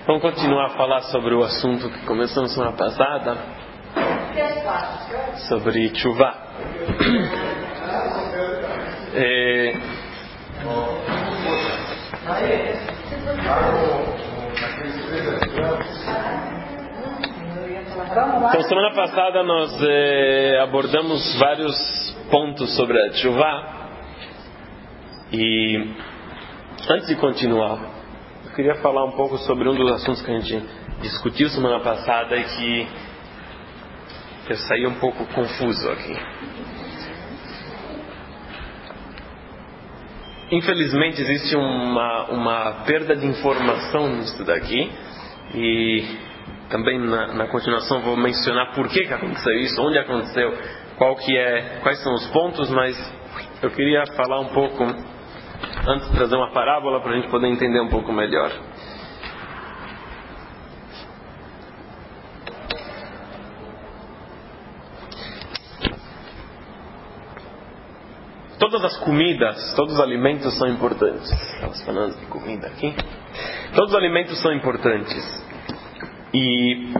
Vamos continuar a falar sobre o assunto que começamos semana passada, sobre Teshuvah. Então, semana passada nós abordamos vários pontos sobre a Teshuvah. E antes de continuar, eu queria falar um pouco sobre um dos assuntos que a gente discutiu semana passada e que eu saí um pouco confuso aqui. Infelizmente existe uma perda de informação nisso daqui, e também na continuação vou mencionar por que aconteceu isso, onde aconteceu, quais são os pontos, mas eu queria falar um pouco antes de trazer uma parábola para a gente poder entender um pouco melhor. Todas as comidas, todos os alimentos são importantes. Estamos falando de comida aqui. Todos os alimentos são importantes. E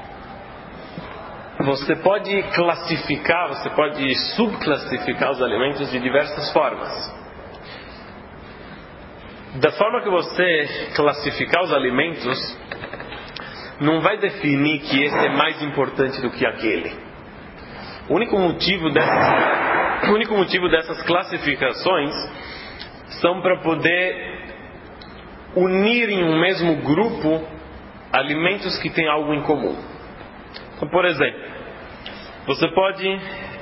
você pode classificar, você pode subclassificar os alimentos de diversas formas. Da forma que você classificar os alimentos, não vai definir que esse é mais importante do que aquele. O único motivo dessas classificações são para poder unir em um mesmo grupo alimentos que têm algo em comum. Então, por exemplo, você pode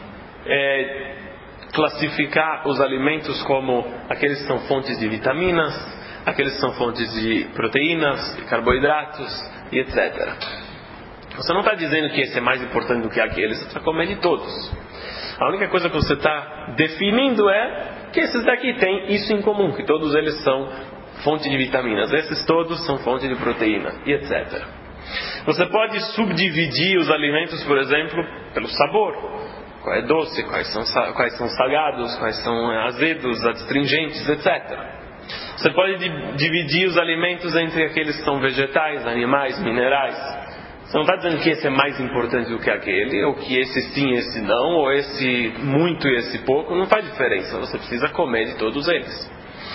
classificar os alimentos como aqueles que são fontes de vitaminas, aqueles que são fontes de proteínas, de carboidratos e etc. Você não está dizendo que esse é mais importante do que aquele, você está comendo de todos. A única coisa que você está definindo é que esses daqui têm isso em comum, que todos eles são fonte de vitaminas, esses todos são fonte de proteína e etc. Você pode subdividir os alimentos, por exemplo, pelo sabor. Qual é doce, quais são salgados, quais são azedos, astringentes, etc. Você pode dividir os alimentos entre aqueles que são vegetais, animais, minerais. Você não está dizendo que esse é mais importante do que aquele, ou que esse sim, esse não, ou esse muito e esse pouco. Não faz diferença, você precisa comer de todos eles.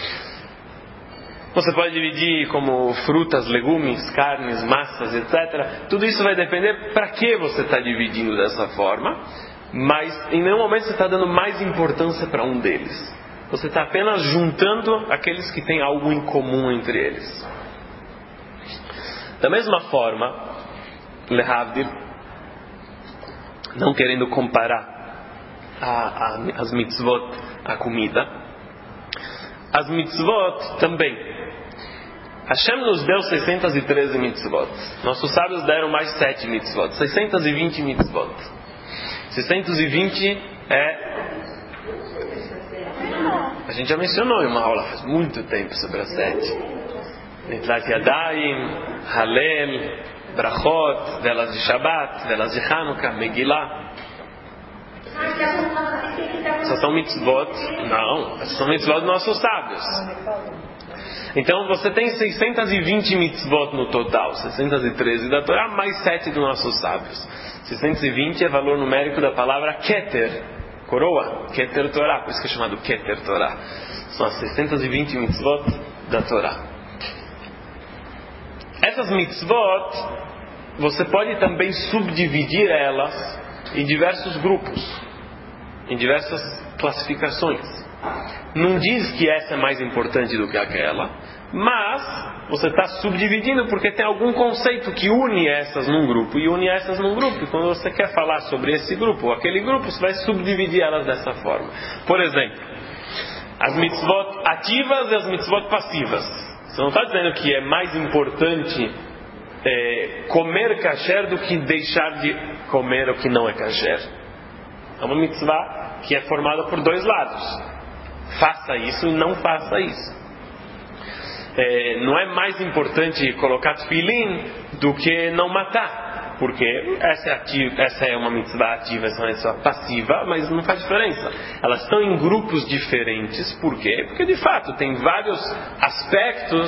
Você pode dividir como frutas, legumes, carnes, massas, etc. Tudo isso vai depender para que você está dividindo dessa forma. Mas em nenhum momento você está dando mais importância para um deles. Você está apenas juntando aqueles que têm algo em comum entre eles. Da mesma forma, lehavdil, não querendo comparar as mitzvot à comida, as mitzvot também. Hashem nos deu 613 mitzvot. Nossos sábios deram mais 7 mitzvot, 620 mitzvot. 620 a gente já mencionou em uma aula faz muito tempo sobre as 7. Nitlat Yadayim, Halel, Brachot, velas de Shabbat, velas de Hanukkah, Megillah. Essas são mitzvot? Não, essas são mitzvot dos nossos sábios. Então você tem 620 mitzvot no total, 613 da Torá, mais 7 dos nossos sábios. 620 é valor numérico da palavra Keter, coroa, Keter Torá, por isso que é chamado Keter Torá. São as 620 mitzvot da Torá. Essas mitzvot, você pode também subdividir elas em diversos grupos, em diversas classificações. Não diz que essa é mais importante do que aquela, mas você está subdividindo porque tem algum conceito que une essas num grupo e une essas num grupo. E quando você quer falar sobre esse grupo ou aquele grupo, você vai subdividir elas dessa forma. Por exemplo, as mitzvot ativas e as mitzvot passivas. Você não está dizendo que é mais importante comer kasher do que deixar de comer o que não é kasher. É uma mitzvah que é formada por dois lados. Faça isso e não faça isso. Não é mais importante colocar tefilin do que não matar, porque essa é uma mitzvah ativa, essa é uma mitzvah passiva, mas não faz diferença. Elas estão em grupos diferentes, por quê? Porque de fato tem vários aspectos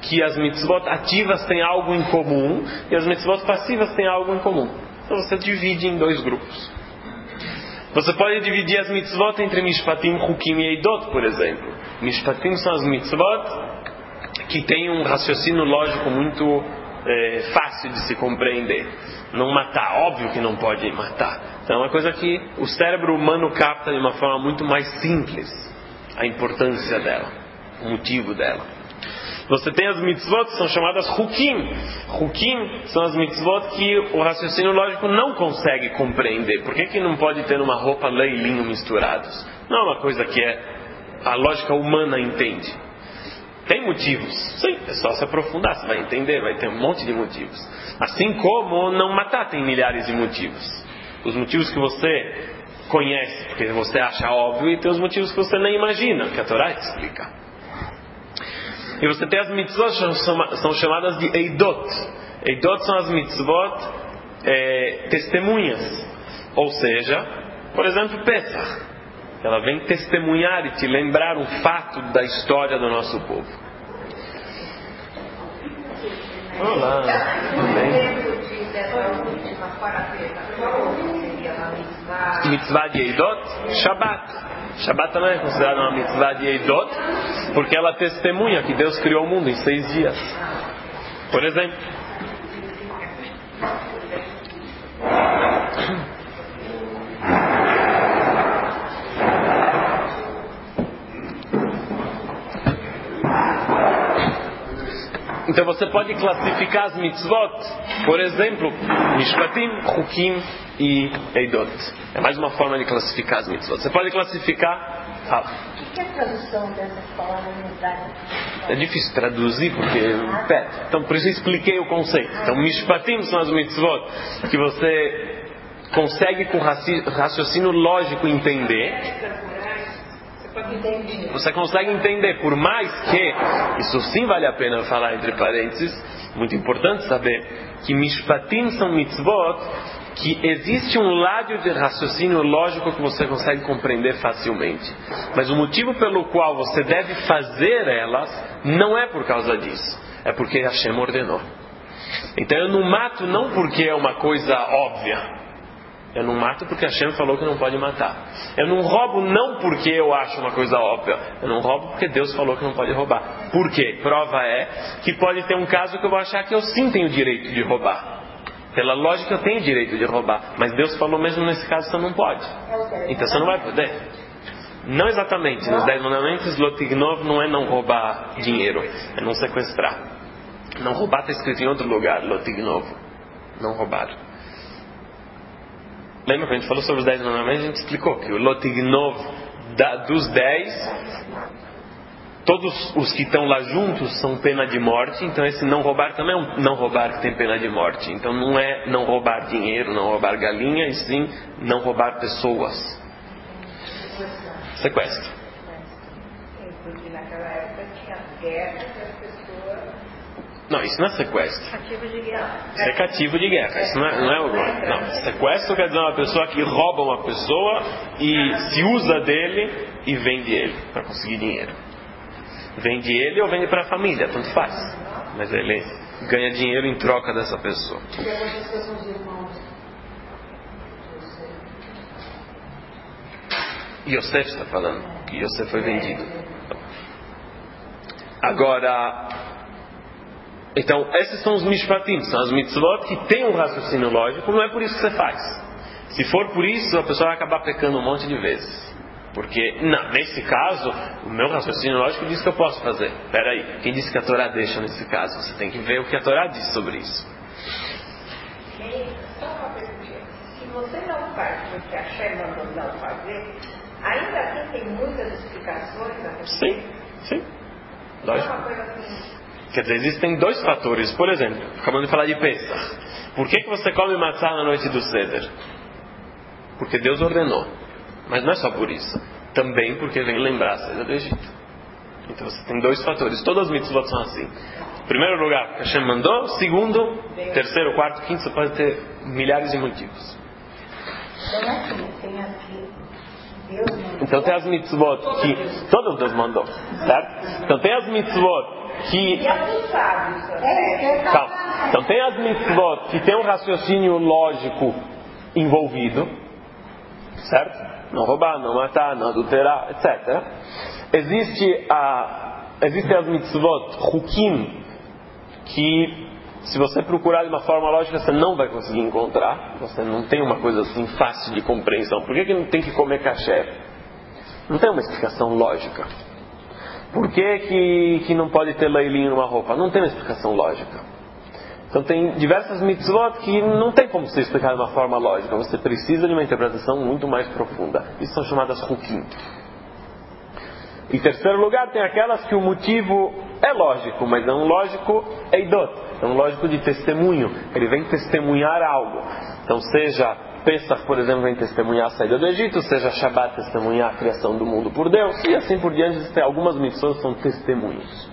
que as mitzvot ativas têm algo em comum e as mitzvot passivas têm algo em comum. Então você divide em 2 grupos. Você pode dividir as mitzvot entre Mishpatim, Chukim e Eidot, por exemplo. Mishpatim são as mitzvot que têm um raciocínio lógico muito fácil de se compreender. Não matar, óbvio que não pode matar. Então é uma coisa que o cérebro humano capta de uma forma muito mais simples a importância dela, o motivo dela. Você tem as mitzvot que são chamadas Chukim. Chukim são as mitzvot que o raciocínio lógico não consegue compreender. Por que não pode ter numa roupa lã e linho misturados? Não é uma coisa que a lógica humana entende. Tem motivos, sim, é só se aprofundar, você vai entender, vai ter um monte de motivos. Assim como não matar tem milhares de motivos. Os motivos que você conhece, porque você acha óbvio, e tem os motivos que você nem imagina, que a Torá explica. E você tem as mitzvot que são chamadas de Eidot. Eidot são as mitzvot testemunhas. Ou seja, por exemplo, Pesach. Ela vem testemunhar e te lembrar um fato da história do nosso povo. Olá, tudo bem? Mitzvah de Eidot? Shabbat. Shabbat também é considerada uma mitzvah de Eidot, porque ela testemunha que Deus criou o mundo em 6 dias. Por exemplo. Então você pode classificar as mitzvot, por exemplo, Mishpatim, Chukim e Eidot. É mais uma forma de classificar as mitzvot. Você pode classificar... O que é a tradução dessas palavras no hebraico? É difícil traduzir porque repete. Então por isso eu expliquei o conceito. Então Mishpatim são as mitzvot que você consegue com raciocínio lógico entender. Você consegue entender, por mais que, isso sim vale a pena falar entre parênteses, muito importante saber, que Mishpatim são mitzvot que existe um lado de raciocínio lógico que você consegue compreender facilmente. Mas o motivo pelo qual você deve fazer elas não é por causa disso, é porque Hashem ordenou. Então eu não mato não porque é uma coisa óbvia. Eu não mato porque Hashem falou que não pode matar. Eu não roubo não porque eu acho uma coisa óbvia. Eu não roubo porque Deus falou que não pode roubar. Por quê? Prova é que pode ter um caso que eu vou achar que eu sim tenho direito de roubar. Pela lógica eu tenho direito de roubar. Mas Deus falou mesmo nesse caso você não pode. Então você não vai poder. Não exatamente. Nos 10 mandamentos, Lotignov não é não roubar dinheiro. É não sequestrar. Não roubar está escrito em outro lugar. Lotignov. Não roubar. Lembra que a gente falou sobre os 10 mandamentos? A gente explicou que o Lotignov dos 10, todos os que estão lá juntos são pena de morte. Então esse não roubar também é um não roubar que tem pena de morte. Então não é não roubar dinheiro, não roubar galinha, e sim não roubar pessoas. Sequestro. Porque naquela época tinha guerra que as pessoas... Não, isso não é sequestro. Cativo de guerra. Isso é cativo de guerra. Isso não é o... Não, sequestro quer dizer uma pessoa que rouba uma pessoa e se usa dele e vende ele para conseguir dinheiro. Vende ele ou vende para a família, tanto faz. Mas ele ganha dinheiro em troca dessa pessoa. E essas pessoas são os irmãos. Yosef está falando que Yosef foi vendido. Agora, então esses são os mishpatim, são as mitzvot que têm um raciocínio lógico. Não é por isso que você faz. Se for por isso, a pessoa vai acabar pecando um monte de vezes. Porque, não, nesse caso, o meu raciocínio lógico diz que eu posso fazer. Espera aí, quem disse que a Torá deixa nesse caso? Você tem que ver o que a Torá diz sobre isso. Só uma pergunta. Se você não faz o que a Hashem mandou não fazer, ainda assim tem muitas explicações a respeito? Sim, lógico. É uma coisa assim... Quer dizer, existem 2 fatores. Por exemplo, acabamos de falar de Pesach. Por que você come matzá na noite do Seder? Porque Deus ordenou. Mas não é só por isso. Também porque vem lembrar a saída do Egito. Então você tem 2 fatores. Todas as mitzvot são assim. Primeiro lugar, porque Hashem mandou. Segundo, terceiro, quarto, quinto, você pode ter milhares de motivos. Então assim, tem aqui... Deus mandou. Então tem as mitzvot que... Todas Deus mandou. Certo? Então tem as mitzvot que... E alguns sábios. Calma. Então tem as mitzvot que tem um raciocínio lógico envolvido, certo? Não roubar, não matar, não adulterar, etc. Existem as mitzvot hukim, que se você procurar de uma forma lógica você não vai conseguir encontrar. Você não tem uma coisa assim fácil de compreensão. Por que não tem que comer kasher? Não tem uma explicação lógica. Por que não pode ter leilinho numa roupa? Não tem uma explicação lógica. Então tem diversas mitzvot que não tem como ser explicado de uma forma lógica. Você precisa de uma interpretação muito mais profunda. Isso são chamadas hukim. Em terceiro lugar, tem aquelas que o motivo é lógico, mas não lógico é idot. É um lógico de testemunho. Ele vem testemunhar algo. Então seja Pesach, por exemplo, vem testemunhar a saída do Egito, seja Shabbat testemunhar a criação do mundo por Deus, e assim por diante. Tem algumas mitzvot que são testemunhos.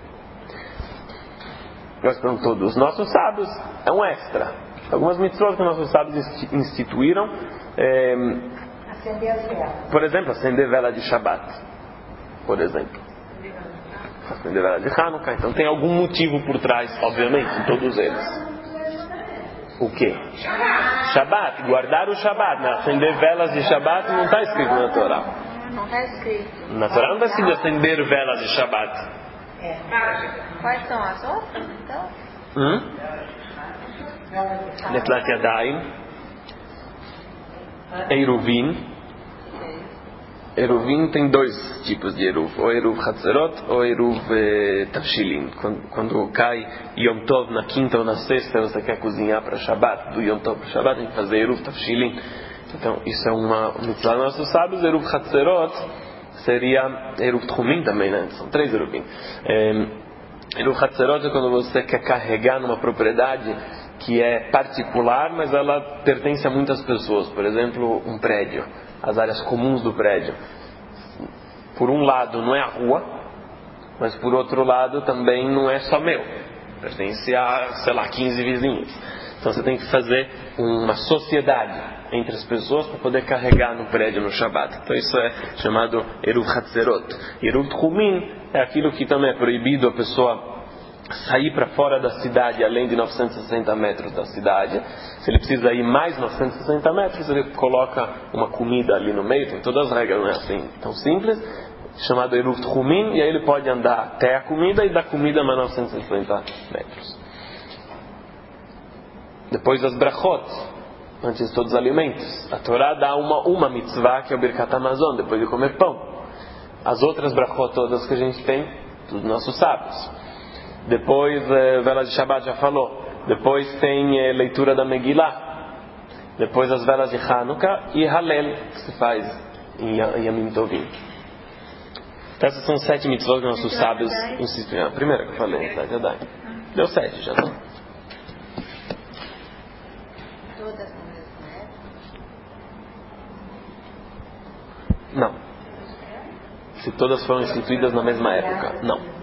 Nós perguntamos, dos nossos sábios é um extra. Algumas mitzvot que nossos sábios instituíram, Acender as velas. por exemplo, acender vela de Shabbat, por exemplo. Acender vela de Hanukkah. Então tem algum motivo por trás, obviamente, em todos eles. O quê? Shabbat, guardar o Shabbat, né? Acender velas de Shabbat não está escrito na Torá. Não está escrito. Na Torá não está escrito acender velas de Shabbat. Quais são as outras, então? Netlat Yadayim, Eruvin. Eruvin tem dois tipos de Eruv, ou Eruv Hatzerot ou Eruv Tavshilin. Quando cai Yom Tov na quinta ou na sexta, você quer cozinhar para Shabbat, do Yom Tov para Shabbat, tem que fazer Eruv Tavshilin. Então isso é uma mitzvah dos nossos sábios. Eruv Hatzerot seria Eruv Tchumim também, né? São 3 Eruvim. Eruv Hatzerot é quando você quer carregar numa propriedade que é particular, mas ela pertence a muitas pessoas. Por exemplo, um prédio, as áreas comuns do prédio. Por um lado não é a rua, mas por outro lado também não é só meu. Pertence a, 15 vizinhos. Então você tem que fazer uma sociedade entre as pessoas para poder carregar no prédio no Shabbat. Então isso é chamado Eruv Hatzerot. Eruv Tchumim é aquilo que também é proibido a pessoa sair para fora da cidade além de 960 metros da cidade. Se ele precisa ir mais 960 metros, ele coloca uma comida ali no meio. Tem todas as regras, não é assim tão simples. Chamado Eruv Tchumim, e aí ele pode andar até a comida e da comida mais 950 metros. Depois das brachot, antes de todos os alimentos, a Torá dá uma mitzvah que é o Birkat Hamazon, depois de comer pão. As outras brachot todas que a gente tem, dos nossos sábios. Depois, vela de Shabbat já falou. Depois tem leitura da Megillah. Depois as velas de Hanukkah e Halel, que se faz em Yamim Tovim. Essas são 7 mitzvot que nossos sábios insistem. A primeira que eu falei, deu 7 já, não? Todas na mesma época? Não. Se todas foram instituídas na mesma época, não.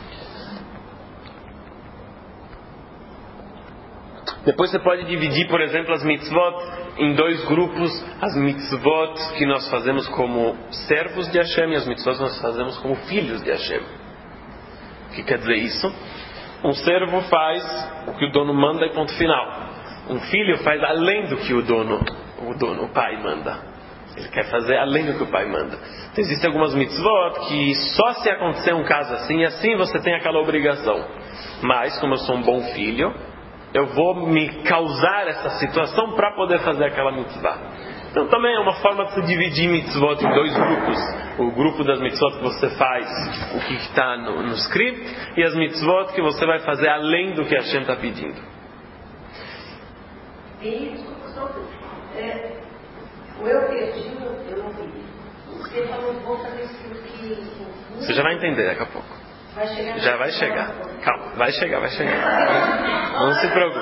Depois você pode dividir, por exemplo, as mitzvot em 2 grupos. As mitzvot que nós fazemos como servos de Hashem e as mitzvot que nós fazemos como filhos de Hashem. O que quer dizer isso? Um servo faz o que o dono manda e ponto final. Um filho faz além do que o pai manda. Ele quer fazer além do que o pai manda. Então, existem algumas mitzvot que só se acontecer um caso assim, assim você tem aquela obrigação. Mas, como eu sou um bom filho, eu vou me causar essa situação para poder fazer aquela mitzvah. Então também é uma forma de se dividir mitzvot em 2 grupos. O grupo das mitzvot que você faz, o que está no script, e as mitzvot que você vai fazer além do que a Hashem está pedindo. E o eu pedindo, eu não vi. Você falou, vou fazer isso que... Você já vai entender daqui a pouco. Já vai chegar. Calma, vai chegar. Não se preocupe.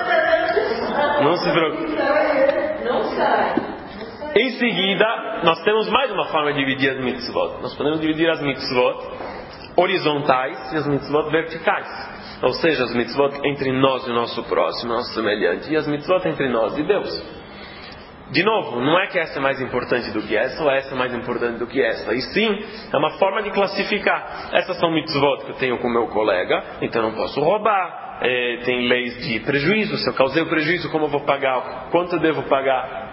Não sai. Em seguida, nós temos mais uma forma de dividir as mitzvot. Nós podemos dividir as mitzvot horizontais e as mitzvot verticais. Ou seja, as mitzvot entre nós e o nosso próximo, nosso semelhante, e as mitzvot entre nós e Deus. de novo, não é que essa é mais importante do que essa ou essa é mais importante do que essa. E sim, é uma forma de classificar. Essas são mitzvot que eu tenho com o meu colega, então eu não posso roubar. Tem leis de prejuízo. Se eu causei o prejuízo, como eu vou pagar? Quanto eu devo pagar?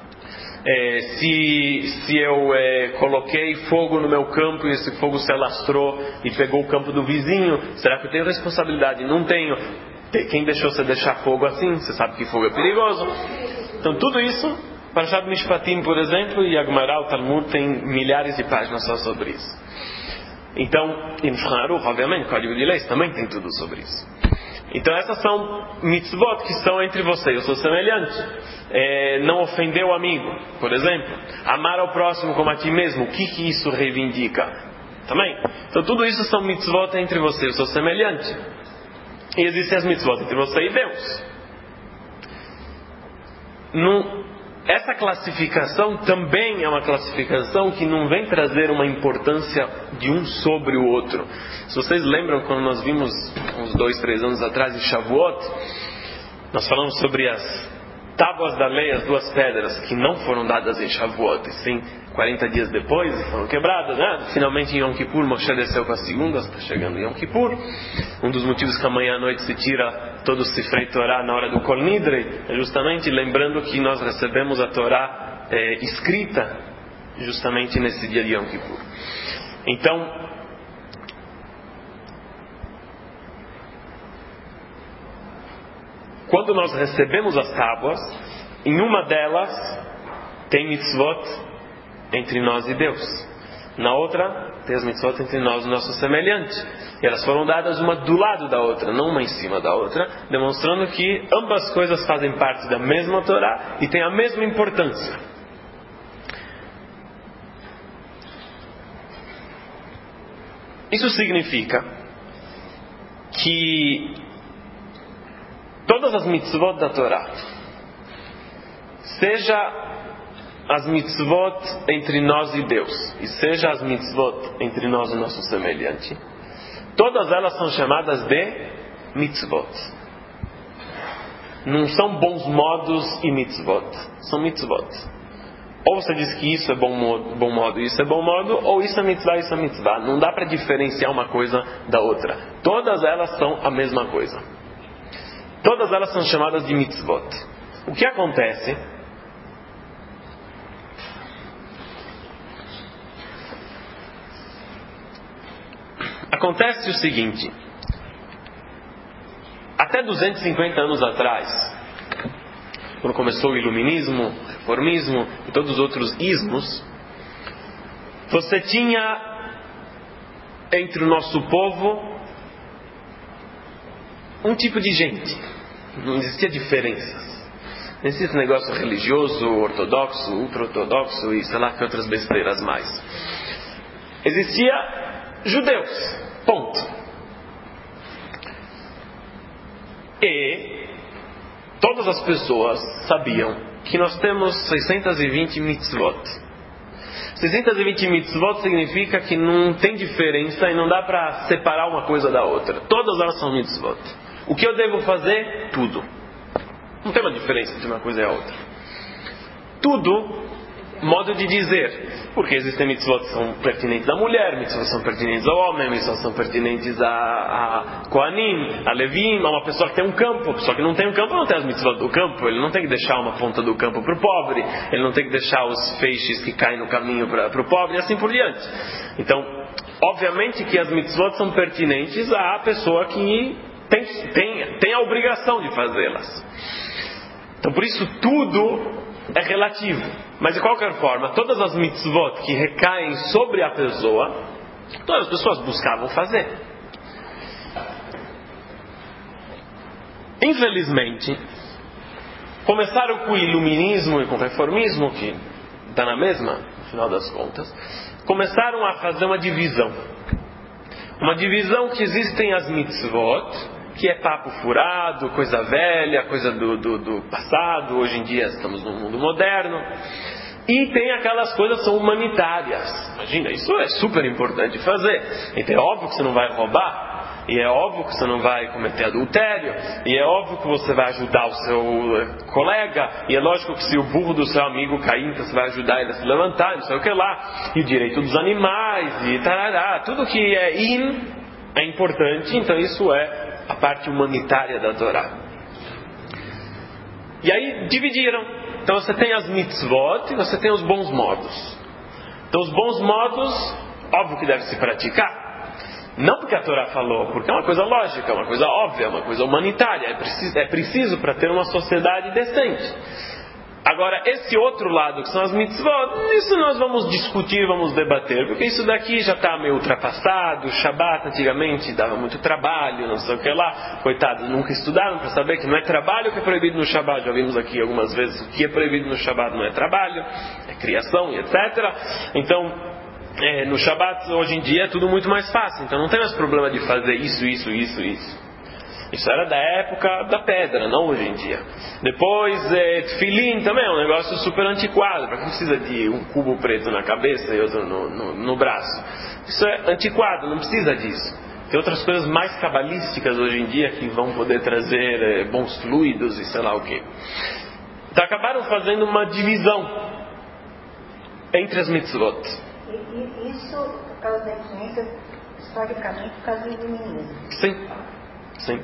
Se eu coloquei fogo no meu campo e esse fogo se alastrou e pegou o campo do vizinho, será que eu tenho responsabilidade? Não tenho. Quem deixou você deixar fogo assim? Você sabe que fogo é perigoso. Então tudo isso, Parashat Mishpatim, por exemplo, e a Gemara, o Talmud, tem milhares de páginas só sobre isso. Então, em Shulchan Aruch, obviamente, o Código de Leis também tem tudo sobre isso. Então essas são mitzvot que são entre você. Eu sou semelhante. Não ofender o amigo, por exemplo. Amar ao próximo como a ti mesmo. O que isso reivindica? Também. Então tudo isso são mitzvot entre você. Eu sou semelhante. E existem as mitzvot entre você e Deus. Essa classificação também é uma classificação que não vem trazer uma importância de um sobre o outro. Se vocês lembram, quando nós vimos uns 2-3 anos atrás em Shavuot, nós falamos sobre as tábuas da lei, as 2 pedras que não foram dadas em Shavuot, e sim 40 dias depois foram quebradas, né? Finalmente em Yom Kippur Moshe desceu com a segunda, está chegando em Yom Kippur. Um dos motivos que amanhã à noite se tira todo o Sifrei Torá na hora do Kol Nidrei é justamente lembrando que nós recebemos a Torá escrita justamente nesse dia de Yom Kippur. Então, quando nós recebemos as tábuas, em uma delas tem mitzvot entre nós e Deus. Na outra, tem as mitzvot entre nós e o nosso semelhante. E elas foram dadas uma do lado da outra, não uma em cima da outra, demonstrando que ambas coisas fazem parte da mesma Torá e têm a mesma importância. Isso significa que todas as mitzvot da Torá, seja as mitzvot entre nós e Deus, e seja as mitzvot entre nós e nosso semelhante, todas elas são chamadas de mitzvot. Não são bons modos e mitzvot, são mitzvot. Ou você diz que isso é bom modo e isso é bom modo, ou isso é mitzvah e isso é mitzvah. Não dá para diferenciar uma coisa da outra. Todas elas são a mesma coisa. Todas elas são chamadas de mitzvot. O que acontece? Acontece o seguinte: até 250 anos atrás, quando começou o iluminismo, o reformismo e todos os outros ismos, você tinha entre o nosso povo um tipo de gente. Não existia diferenças. Não existia esse negócio religioso, ortodoxo, ultra-ortodoxo e sei lá que outras besteiras mais. Existia judeus. Ponto. E todas as pessoas sabiam que nós temos 620 mitzvot. 620 mitzvot significa que não tem diferença e não dá para separar uma coisa da outra. Todas elas são mitzvot. O que eu devo fazer? Tudo. Não tem uma diferença entre uma coisa e a outra. Tudo, modo de dizer. Porque existem mitzvot que são pertinentes à mulher, mitzvot que são pertinentes ao homem, mitzvot que são pertinentes a Kohanim, a Levim, a uma pessoa que tem um campo. A pessoa que não tem um campo não tem as mitzvot do campo. Ele não tem que deixar uma ponta do campo para o pobre. Ele não tem que deixar os feixes que caem no caminho para o pobre e assim por diante. Então, obviamente que as mitzvot são pertinentes à pessoa que tem a obrigação de fazê-las. Então, por isso, tudo é relativo. Mas de qualquer forma, todas as mitzvot que recaem sobre a pessoa, todas as pessoas buscavam fazer. Infelizmente, começaram com o iluminismo e com o reformismo, que dá na mesma, no final das contas, começaram a fazer uma divisão. Uma divisão que existem as mitzvot, que é papo furado, coisa velha, coisa do passado. Hoje em dia estamos num mundo moderno. E tem aquelas coisas que são humanitárias. Imagina, isso é super importante fazer. Então é óbvio que você não vai roubar. e é óbvio que você não vai cometer adultério, e é óbvio que você vai ajudar o seu colega, e é lógico que se o burro do seu amigo cair, então você vai ajudar ele a se levantar, não sei o que lá, e o direito dos animais, e tarará, tudo que é é importante, então isso é a parte humanitária da Torá. E aí dividiram. Então você tem as mitzvot e você tem os bons modos. Então os bons modos, óbvio que deve se praticar. Não porque a Torá falou, porque é uma coisa lógica, uma coisa óbvia, uma coisa humanitária. É preciso para ter uma sociedade decente. Agora, esse outro lado, que são as mitzvot, isso nós vamos discutir, vamos debater, porque isso daqui já está meio ultrapassado. O Shabat antigamente dava muito trabalho, não sei o que lá. Coitados, nunca estudaram para saber que não é trabalho que é proibido no Shabat. Já vimos aqui algumas vezes o que é proibido no Shabat não é trabalho, é criação e etc. Então, no Shabat hoje em dia é tudo muito mais fácil, então não tem mais problema de fazer isso. Isso era da época da pedra, não hoje em dia. Depois, tefilim também é um negócio super antiquado. Para que precisa de um cubo preto na cabeça e outro no braço? Isso é antiquado, não precisa disso. Tem outras coisas mais cabalísticas hoje em dia que vão poder trazer bons fluidos e sei lá o quê. Então acabaram fazendo uma divisão entre as mitzvot. E isso por causa da influência, historicamente, por causa do iluminismo. Sim.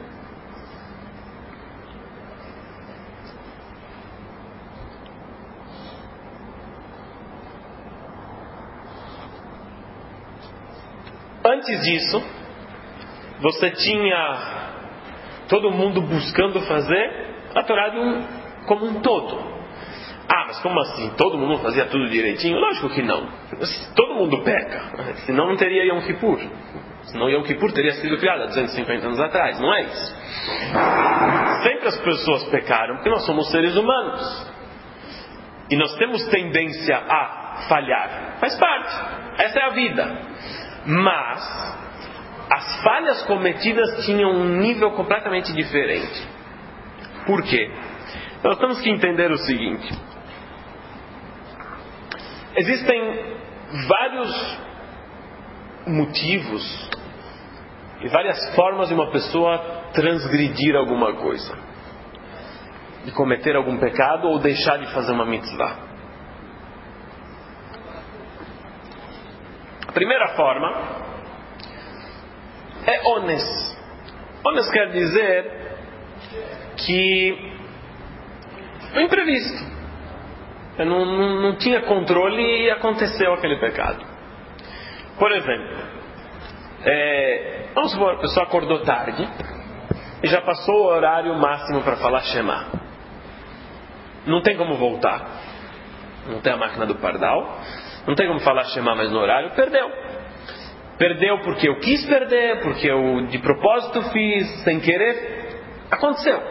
Antes disso, você tinha todo mundo buscando fazer a Torá como um todo. Mas como assim? Todo mundo fazia tudo direitinho? Lógico que não. Todo mundo peca. Senão não teria Yom Kippur. Senão Yom Kippur teria sido criado há 250 anos atrás. Não é isso. Sempre as pessoas pecaram porque nós somos seres humanos. E nós temos tendência a falhar. Faz parte. Essa é a vida. Mas as falhas cometidas tinham um nível completamente diferente. Por quê? Nós temos que entender o seguinte. Existem vários motivos e várias formas de uma pessoa transgredir alguma coisa, de cometer algum pecado ou deixar de fazer uma mitzvah. A primeira forma é ones. Ones quer dizer que foi imprevisto. Eu não tinha controle e aconteceu aquele pecado. Por exemplo, vamos supor, a pessoa acordou tarde e já passou o horário máximo para falar Shema. Não tem como voltar. Não tem a máquina do pardal. Não tem como falar Shema mais no horário. Perdeu porque eu quis perder, porque eu de propósito fiz, sem querer. Aconteceu.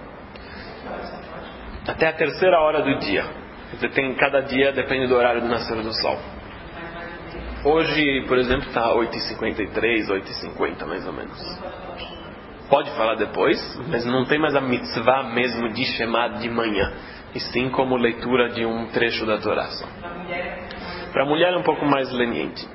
Até a terceira hora do dia. Você tem cada dia, depende do horário do nascer do sol. Hoje, por exemplo, está 8h53, 8h50 mais ou menos. Pode falar depois, mas não tem mais a mitzvah mesmo de Shema de manhã. E sim como leitura de um trecho da Torá só. Para a mulher é um pouco mais leniente.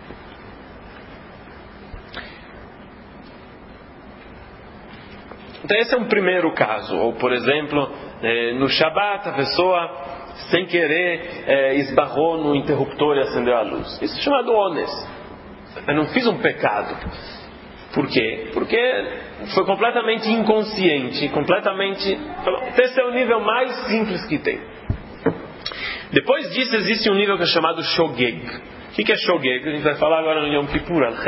Então esse é um primeiro caso. Ou por exemplo, no Shabat a pessoa sem querer esbarrou no interruptor e acendeu a luz. Isso é chamado ones. Eu não fiz um pecado. Por quê? Porque foi completamente inconsciente. Esse é o nível mais simples que tem. Depois disso existe um nível que é chamado shogeg. O que é shogeg? A gente vai falar agora no Yom Kippur. O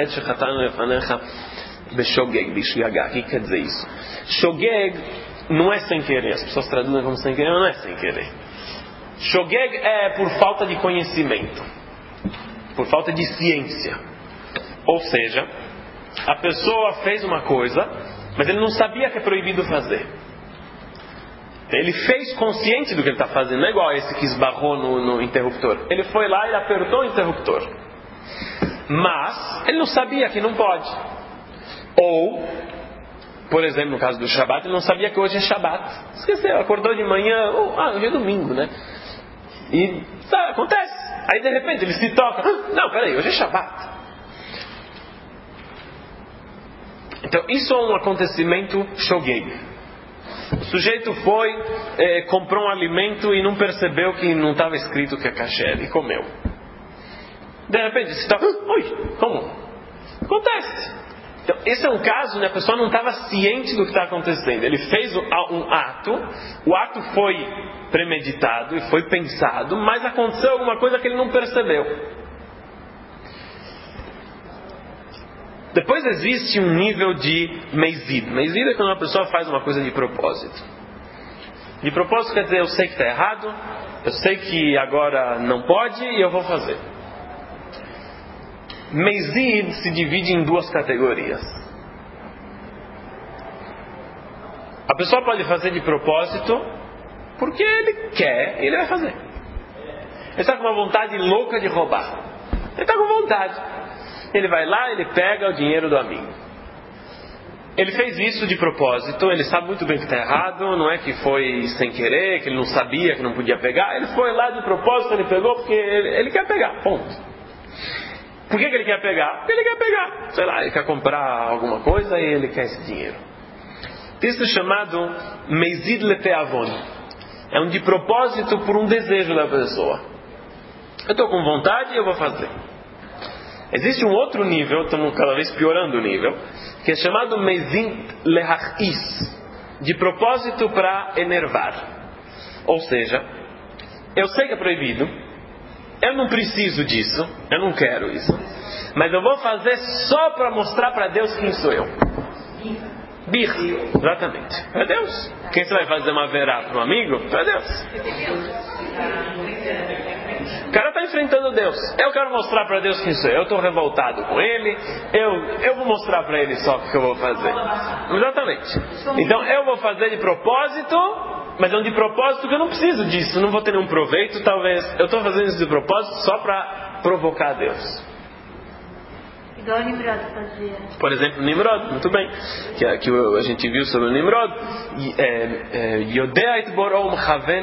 que quer dizer isso? Shogeg não é sem querer. As pessoas traduzem como sem querer, mas não é sem querer. Shogeg é por falta de conhecimento, por falta de ciência. Ou seja, a pessoa fez uma coisa, mas ele não sabia que é proibido fazer. Ele fez consciente do que ele está fazendo. Não é igual esse que esbarrou no interruptor. Ele foi lá e apertou o interruptor, mas ele não sabia que não pode. Ou, por exemplo, no caso do Shabat, ele não sabia que hoje é Shabat. Esqueceu, acordou de manhã, hoje é domingo, né? E acontece. Aí de repente ele se toca. Não, peraí, hoje é Shabat. Então isso é um acontecimento shogeg. O sujeito foi, comprou um alimento e não percebeu que não estava escrito que é kasher e comeu. De repente você está, ui, como? Acontece. Então, esse é um caso onde a pessoa não estava ciente do que está acontecendo. Ele fez um ato, o ato foi premeditado e foi pensado, mas aconteceu alguma coisa que ele não percebeu. Depois existe um nível de meizid. Meizid é quando uma pessoa faz uma coisa de propósito. De propósito quer dizer, eu sei que está errado, eu sei que agora não pode e eu vou fazer. Meizid se divide em duas categorias. A pessoa pode fazer de propósito porque ele quer e ele vai fazer. Ele está com uma vontade louca de roubar. Ele está com vontade. Ele vai lá, ele pega o dinheiro do amigo. Ele fez isso de propósito, ele sabe muito bem que está errado, não é que foi sem querer, que ele não sabia que não podia pegar. Ele foi lá de propósito, ele pegou porque ele quer pegar, ponto. Por que ele quer pegar? Porque ele quer pegar. Sei lá, ele quer comprar alguma coisa e ele quer esse dinheiro. Isso é chamado Meizid Leteavon. É um de propósito por um desejo da pessoa. Eu estou com vontade e eu vou fazer. Existe um outro nível, estamos cada vez piorando o nível, que é chamado Meizid Lehachis. De propósito para enervar. Ou seja, eu sei que é proibido. Eu não preciso disso, eu não quero isso, mas eu vou fazer só para mostrar para Deus quem sou eu. Birra, exatamente. Para Deus. Quem você vai fazer uma verá para um amigo? Para Deus. O cara está enfrentando Deus. Eu quero mostrar para Deus quem sou eu. Eu estou revoltado com ele. Eu vou mostrar para ele só o que eu vou fazer. Exatamente. Então eu vou fazer de propósito. Mas é um de propósito que eu não preciso disso, não vou ter nenhum proveito, talvez. Eu estou fazendo isso de propósito só para provocar Deus. Igual o Nimrod fazia. Por exemplo, Nimrod, muito bem. Que a gente viu sobre o Nimrod. Yodea et borom chaven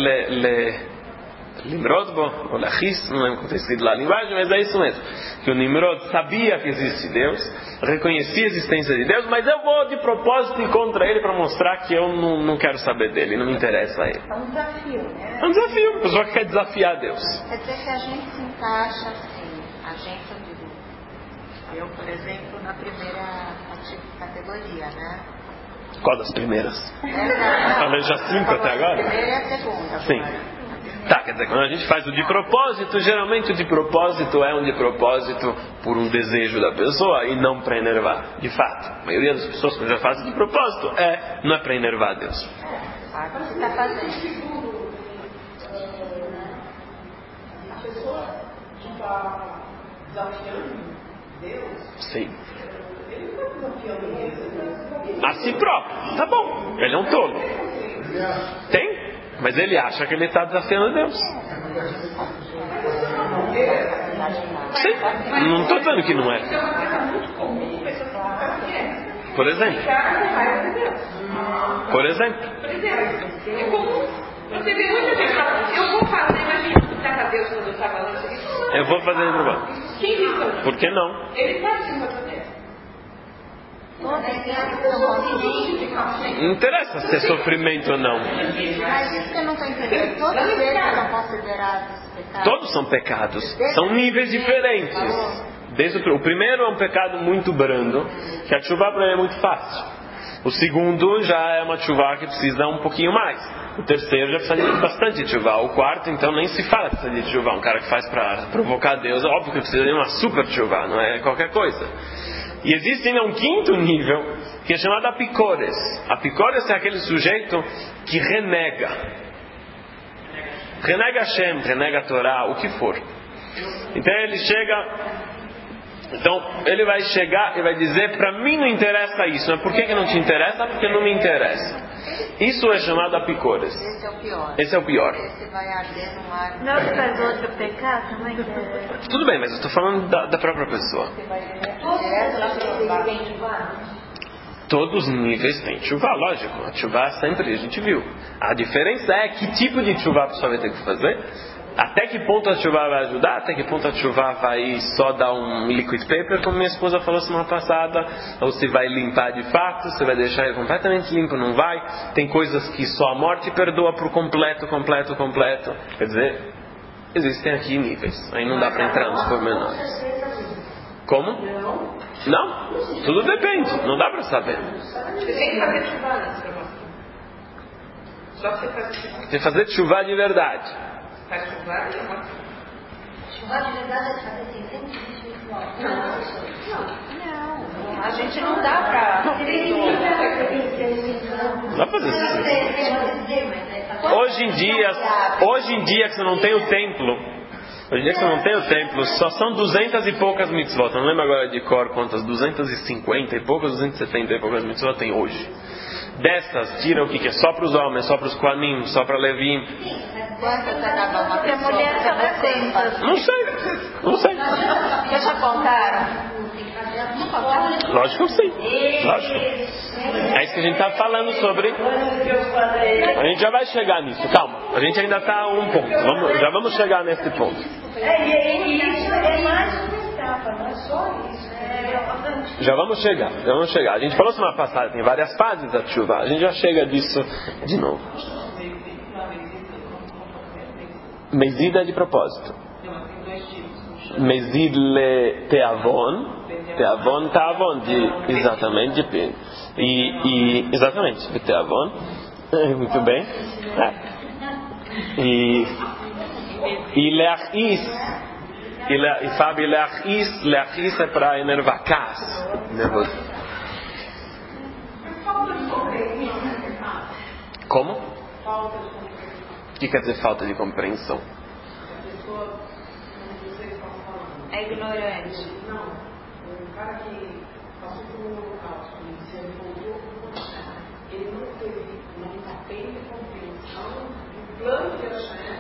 Nimrod, ou Lachis, não lembro como está escrito lá a linguagem, mas é isso mesmo. Que o Nimrod sabia que existe Deus, reconhecia a existência de Deus, mas eu vou de propósito ir contra ele para mostrar que eu não quero saber dele, não me interessa a ele. É um desafio, né? É um desafio, a pessoa que quer desafiar Deus. Quer dizer que a gente se encaixa assim, a gente, eu, por exemplo, na primeira categoria, né? Qual das primeiras? Falei já 5 até agora? A primeira e a segunda. Sim. Agora. Tá, quer dizer, quando a gente faz o de propósito, geralmente o de propósito é um de propósito por um desejo da pessoa e não para enervar. De fato, a maioria das pessoas que já fazem de propósito não é para enervar Deus. Agora você está fazendo. A pessoa está desafiando Deus. Sim. Ele não está desafiando Deus. A si próprio. Tá bom. Ele é um tolo. Tem? Mas ele acha que ele está desafiando Deus. Sim. Não estou dizendo que não é. Por exemplo. Por exemplo. É comum. Você vê muita gente falando, eu vou fazer, imagina que estava Deus quando eu estava lá. Eu vou fazer de propósito. Quem disse? Por que não? Ele sabe que vai fazer. Não interessa se é sofrimento ou não. Mas isso que eu não estou entendendo. Todos eles são considerados pecados. Todos são pecados. São níveis diferentes. O primeiro é um pecado muito brando, que a chuva para ele é muito fácil. O segundo já é uma chuva que precisa um pouquinho mais. O terceiro já precisa de bastante chuva. O quarto, então, nem se fala que precisa de chuva. Um cara que faz para provocar Deus, óbvio que precisa de uma super chuva, não é qualquer coisa. E existe ainda um quinto nível, que é chamado apicores. Apicores é aquele sujeito que renega. Renega Hashem, renega a Torá, o que for. Então ele chega... Então ele vai chegar e vai dizer, para mim não interessa isso. Mas por que não te interessa? Porque não me interessa. Isso é chamado apicores. Esse é o pior. Esse é o pior. Esse vai arder no ar. Não faz outro pecado também? Tudo bem, mas eu estou falando da própria pessoa. Todos os níveis têm chuva, lógico. A chuva sempre a gente viu. A diferença é que tipo de chuva a pessoa vai ter que fazer Até que ponto a chuva vai ajudar? Até que ponto a chuva vai só dar um liquid paper, como minha esposa falou semana passada? Ou se vai limpar de fato? Se vai deixar ele completamente limpo? Não vai? Tem coisas que só a morte perdoa por completo. Quer dizer, existem aqui níveis. Aí não dá para entrar nos pormenores. Como? Não? Tudo depende. Não dá para saber. Você tem que fazer chuva antes para mostrar. Só você fazer chuva. Tem que fazer chuva de verdade. Faz chuva e eu mostro. Chuva de verdade é fazer 620 ritual. Não. A gente não dá para... Dá pra fazer isso. Hoje em dia que você não tem o templo, só são 200 e poucas mitzvot. Eu não lembro agora de cor quantas, 250 e poucas, 270 e poucas mitzvot tem hoje. Dessas, tira o que é só para os homens, só para os Kohanim, só para Levim. Quantas acaba uma Porque a mulher pessoa? só dá quantas? Não sei. Vocês já contaram? Lógico que sim. Lógico. É isso que a gente está falando sobre. A gente já vai chegar nisso. Calma. A gente ainda está a um ponto. Já vamos chegar nesse ponto. E isso é mais uma etapa, não é só isso. Já vamos chegar. A gente falou semana passada, tem várias fases da chuva. A gente já chega disso de novo. Mezid é de propósito. Mezid le teavon. Teavon, exatamente, de exatamente, de teavon. Muito bem. E leachis. E sabe, leachis é para enervar nervoso. Como? O que quer dizer falta de compreensão? É ignorante. Não, o cara que passou por um holocausto, se ele voltou para o ele não teve, não tem compreensão do plano de Hashem.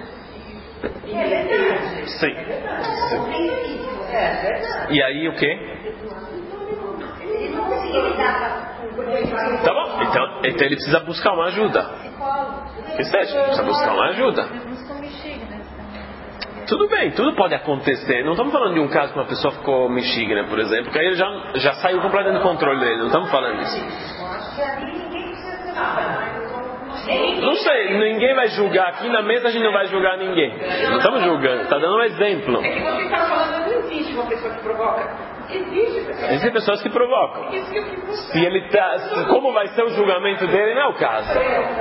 Sim. E aí o quê? Ele não conseguiu lidar com... Tá bom, então ele precisa buscar uma ajuda. Que seja, precisa buscar uma ajuda. Tudo bem, tudo pode acontecer. Não estamos falando de um caso que uma pessoa ficou mexigna, por exemplo, que aí ele já saiu completamente do controle dele. Não estamos falando disso. Não sei, ninguém vai julgar. Aqui na mesa a gente não vai julgar ninguém. Não estamos julgando, está dando um exemplo. É que você está falando, não existe uma pessoa que provoca. Existem pessoas que provocam. Se ele tá, como vai ser o julgamento dele, não é o caso.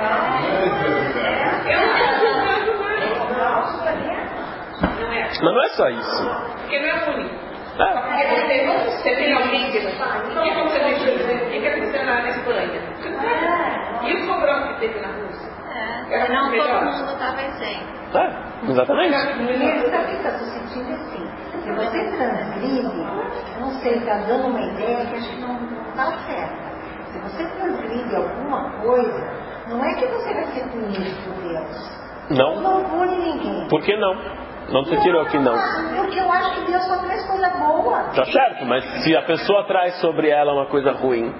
Mas não é só isso. Porque não é único. Você tem alguém que... O que aconteceu na Espanha? E o pogrom que teve na Rússia? Não todo mundo estava isento. Exatamente. E ele sabe que está se sentindo assim. Se você transgride, não sei, está dando uma ideia que acho que não está certa. Se você transgride alguma coisa, não é que você vai ser punido por Deus. Não. Não pune ninguém. Por que não? Não se tirou aqui não. Porque eu acho que Deus só traz coisa boa. Tá certo, mas se a pessoa traz sobre ela uma coisa ruim.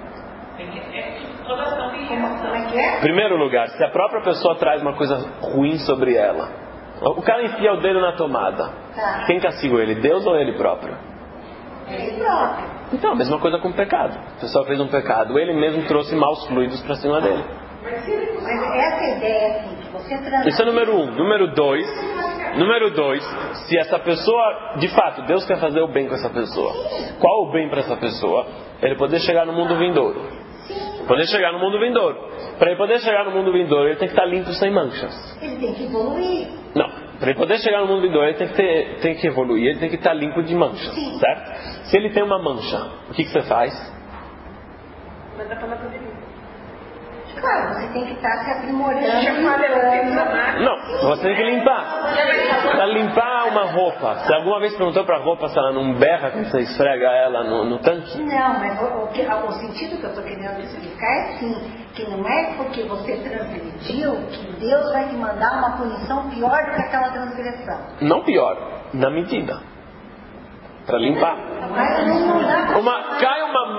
Como é que é? Em primeiro lugar, se a própria pessoa traz uma coisa ruim sobre ela. O cara enfia o dedo na tomada. Tá. Quem castigou ele? Deus ou ele próprio? Ele próprio. Então, a mesma coisa com o pecado. A pessoa fez um pecado, ele mesmo trouxe maus fluidos para cima dele. Mas essa ideia aqui, que você transgride... Isso é número 1. Número 2, se essa pessoa, de fato, Deus quer fazer o bem com essa pessoa. Qual o bem para essa pessoa? Ele poder chegar no mundo vindouro. Poder chegar no mundo vindouro. Para ele poder chegar no mundo vindouro, ele tem que estar limpo sem manchas. Ele tem que evoluir. Não. Para ele poder chegar no mundo vindouro, ele tem que evoluir, ele tem que estar limpo de manchas. Sim. Certo? Se ele tem uma mancha, o que você faz? Manda para lavanderia. Claro, você tem que estar se aprimorando. Não, você tem que limpar. Para limpar uma roupa, você alguma vez perguntou para a roupa se ela não berra quando você esfrega ela no tanque? Não, mas o sentido que eu estou querendo explicar é assim, que não é porque você transgrediu que Deus vai te mandar uma punição pior do que aquela transgressão. Não pior, na medida. Para limpar. Mas não dá pra... Cai uma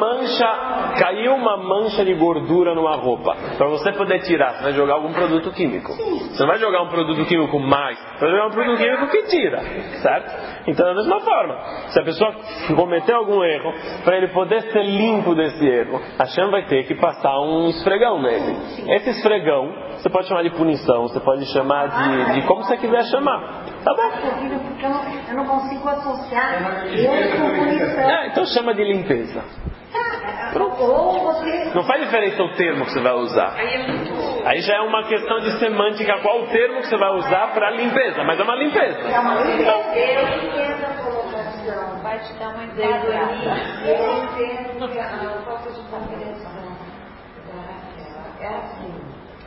uma mancha de gordura numa roupa. Para você poder tirar, você vai jogar algum produto químico. Você não vai jogar um produto químico mais, você vai jogar um produto químico que tira, certo? Então, da mesma forma, se a pessoa cometeu algum erro, para ele poder ser limpo desse erro, a Hashem vai ter que passar um esfregão nele. Esse esfregão, você pode chamar de punição, você pode chamar de como você quiser chamar. Tá bom? Porque eu não consigo associar eu com punição. Então chama de limpeza. Ou você... Não faz diferença o termo que você vai usar. Aí já é uma questão de semântica, qual o termo que você vai usar para limpeza, mas é uma limpeza. É uma limpeza. Eu entendo a colocação. Vai te dar uma enquadrada. Eu entendo que a falta de compreensão é assim.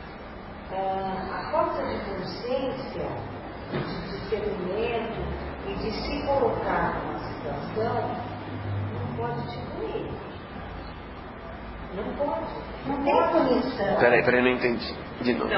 A falta de consciência, de discernimento e de se colocar numa situação não pode te punir. Não pode. Não tem punição. Peraí, não entendi. De novo.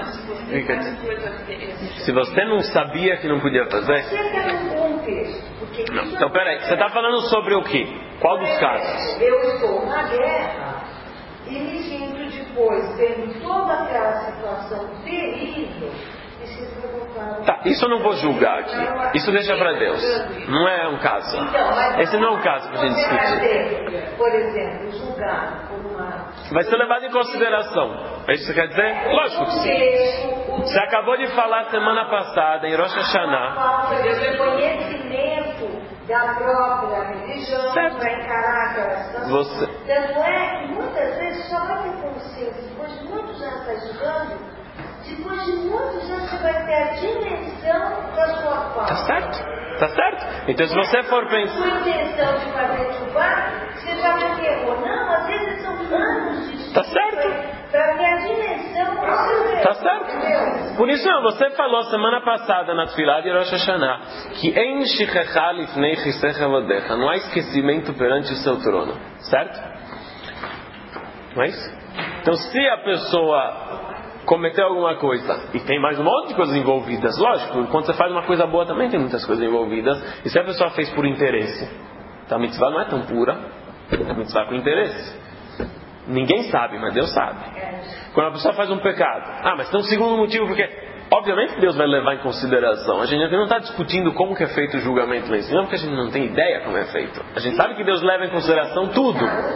Se você não sabia que não podia fazer... Você quer um contexto. Porque não. Então, peraí, você está falando sobre o quê? Qual dos casos? Eu estou na guerra e me sinto depois, tendo toda aquela situação terrível, me sinto revoltada. Tá, isso eu não vou julgar aqui. Isso deixa para Deus. Não é um caso. Esse não é um caso para a gente discutir. Por exemplo, julgar por uma... Vai ser levado em consideração. É isso que você quer dizer? Lógico que sim. Você acabou de falar semana passada em Rosh Hashanah. Falta de reconhecimento da própria religião para encarar aquela situação. Tanto é que muitas vezes só vai ter consciência depois de muitos anos ajudando. Depois de muitos anos você vai ter a dimensão da sua falta. Tá certo. Então se você for pensar... A sua intenção de fazer chuvar, você já não errou. Não, às vezes são anos de chuva. Tá certo. Para ter a dimensão do seu erro. Tá certo. Por isso você falou semana passada na Tfilah de Rosh Hashanah que em Shichecha lifnei Chisech Avodecha não há esquecimento perante o seu trono. Certo? Não é isso? Então se a pessoa cometeu alguma coisa e tem mais um monte de coisas envolvidas, lógico, quando você faz uma coisa boa também tem muitas coisas envolvidas, e se a pessoa fez por interesse, então a mitzvah não é tão pura, a mitzvah é por interesse. Ninguém sabe, mas Deus sabe. Quando a pessoa faz um pecado, mas tem um segundo motivo, porque obviamente Deus vai levar em consideração. A gente não está discutindo como que é feito o julgamento lá em cima, porque a gente não tem ideia como é feito. A gente sabe que Deus leva em consideração tudo.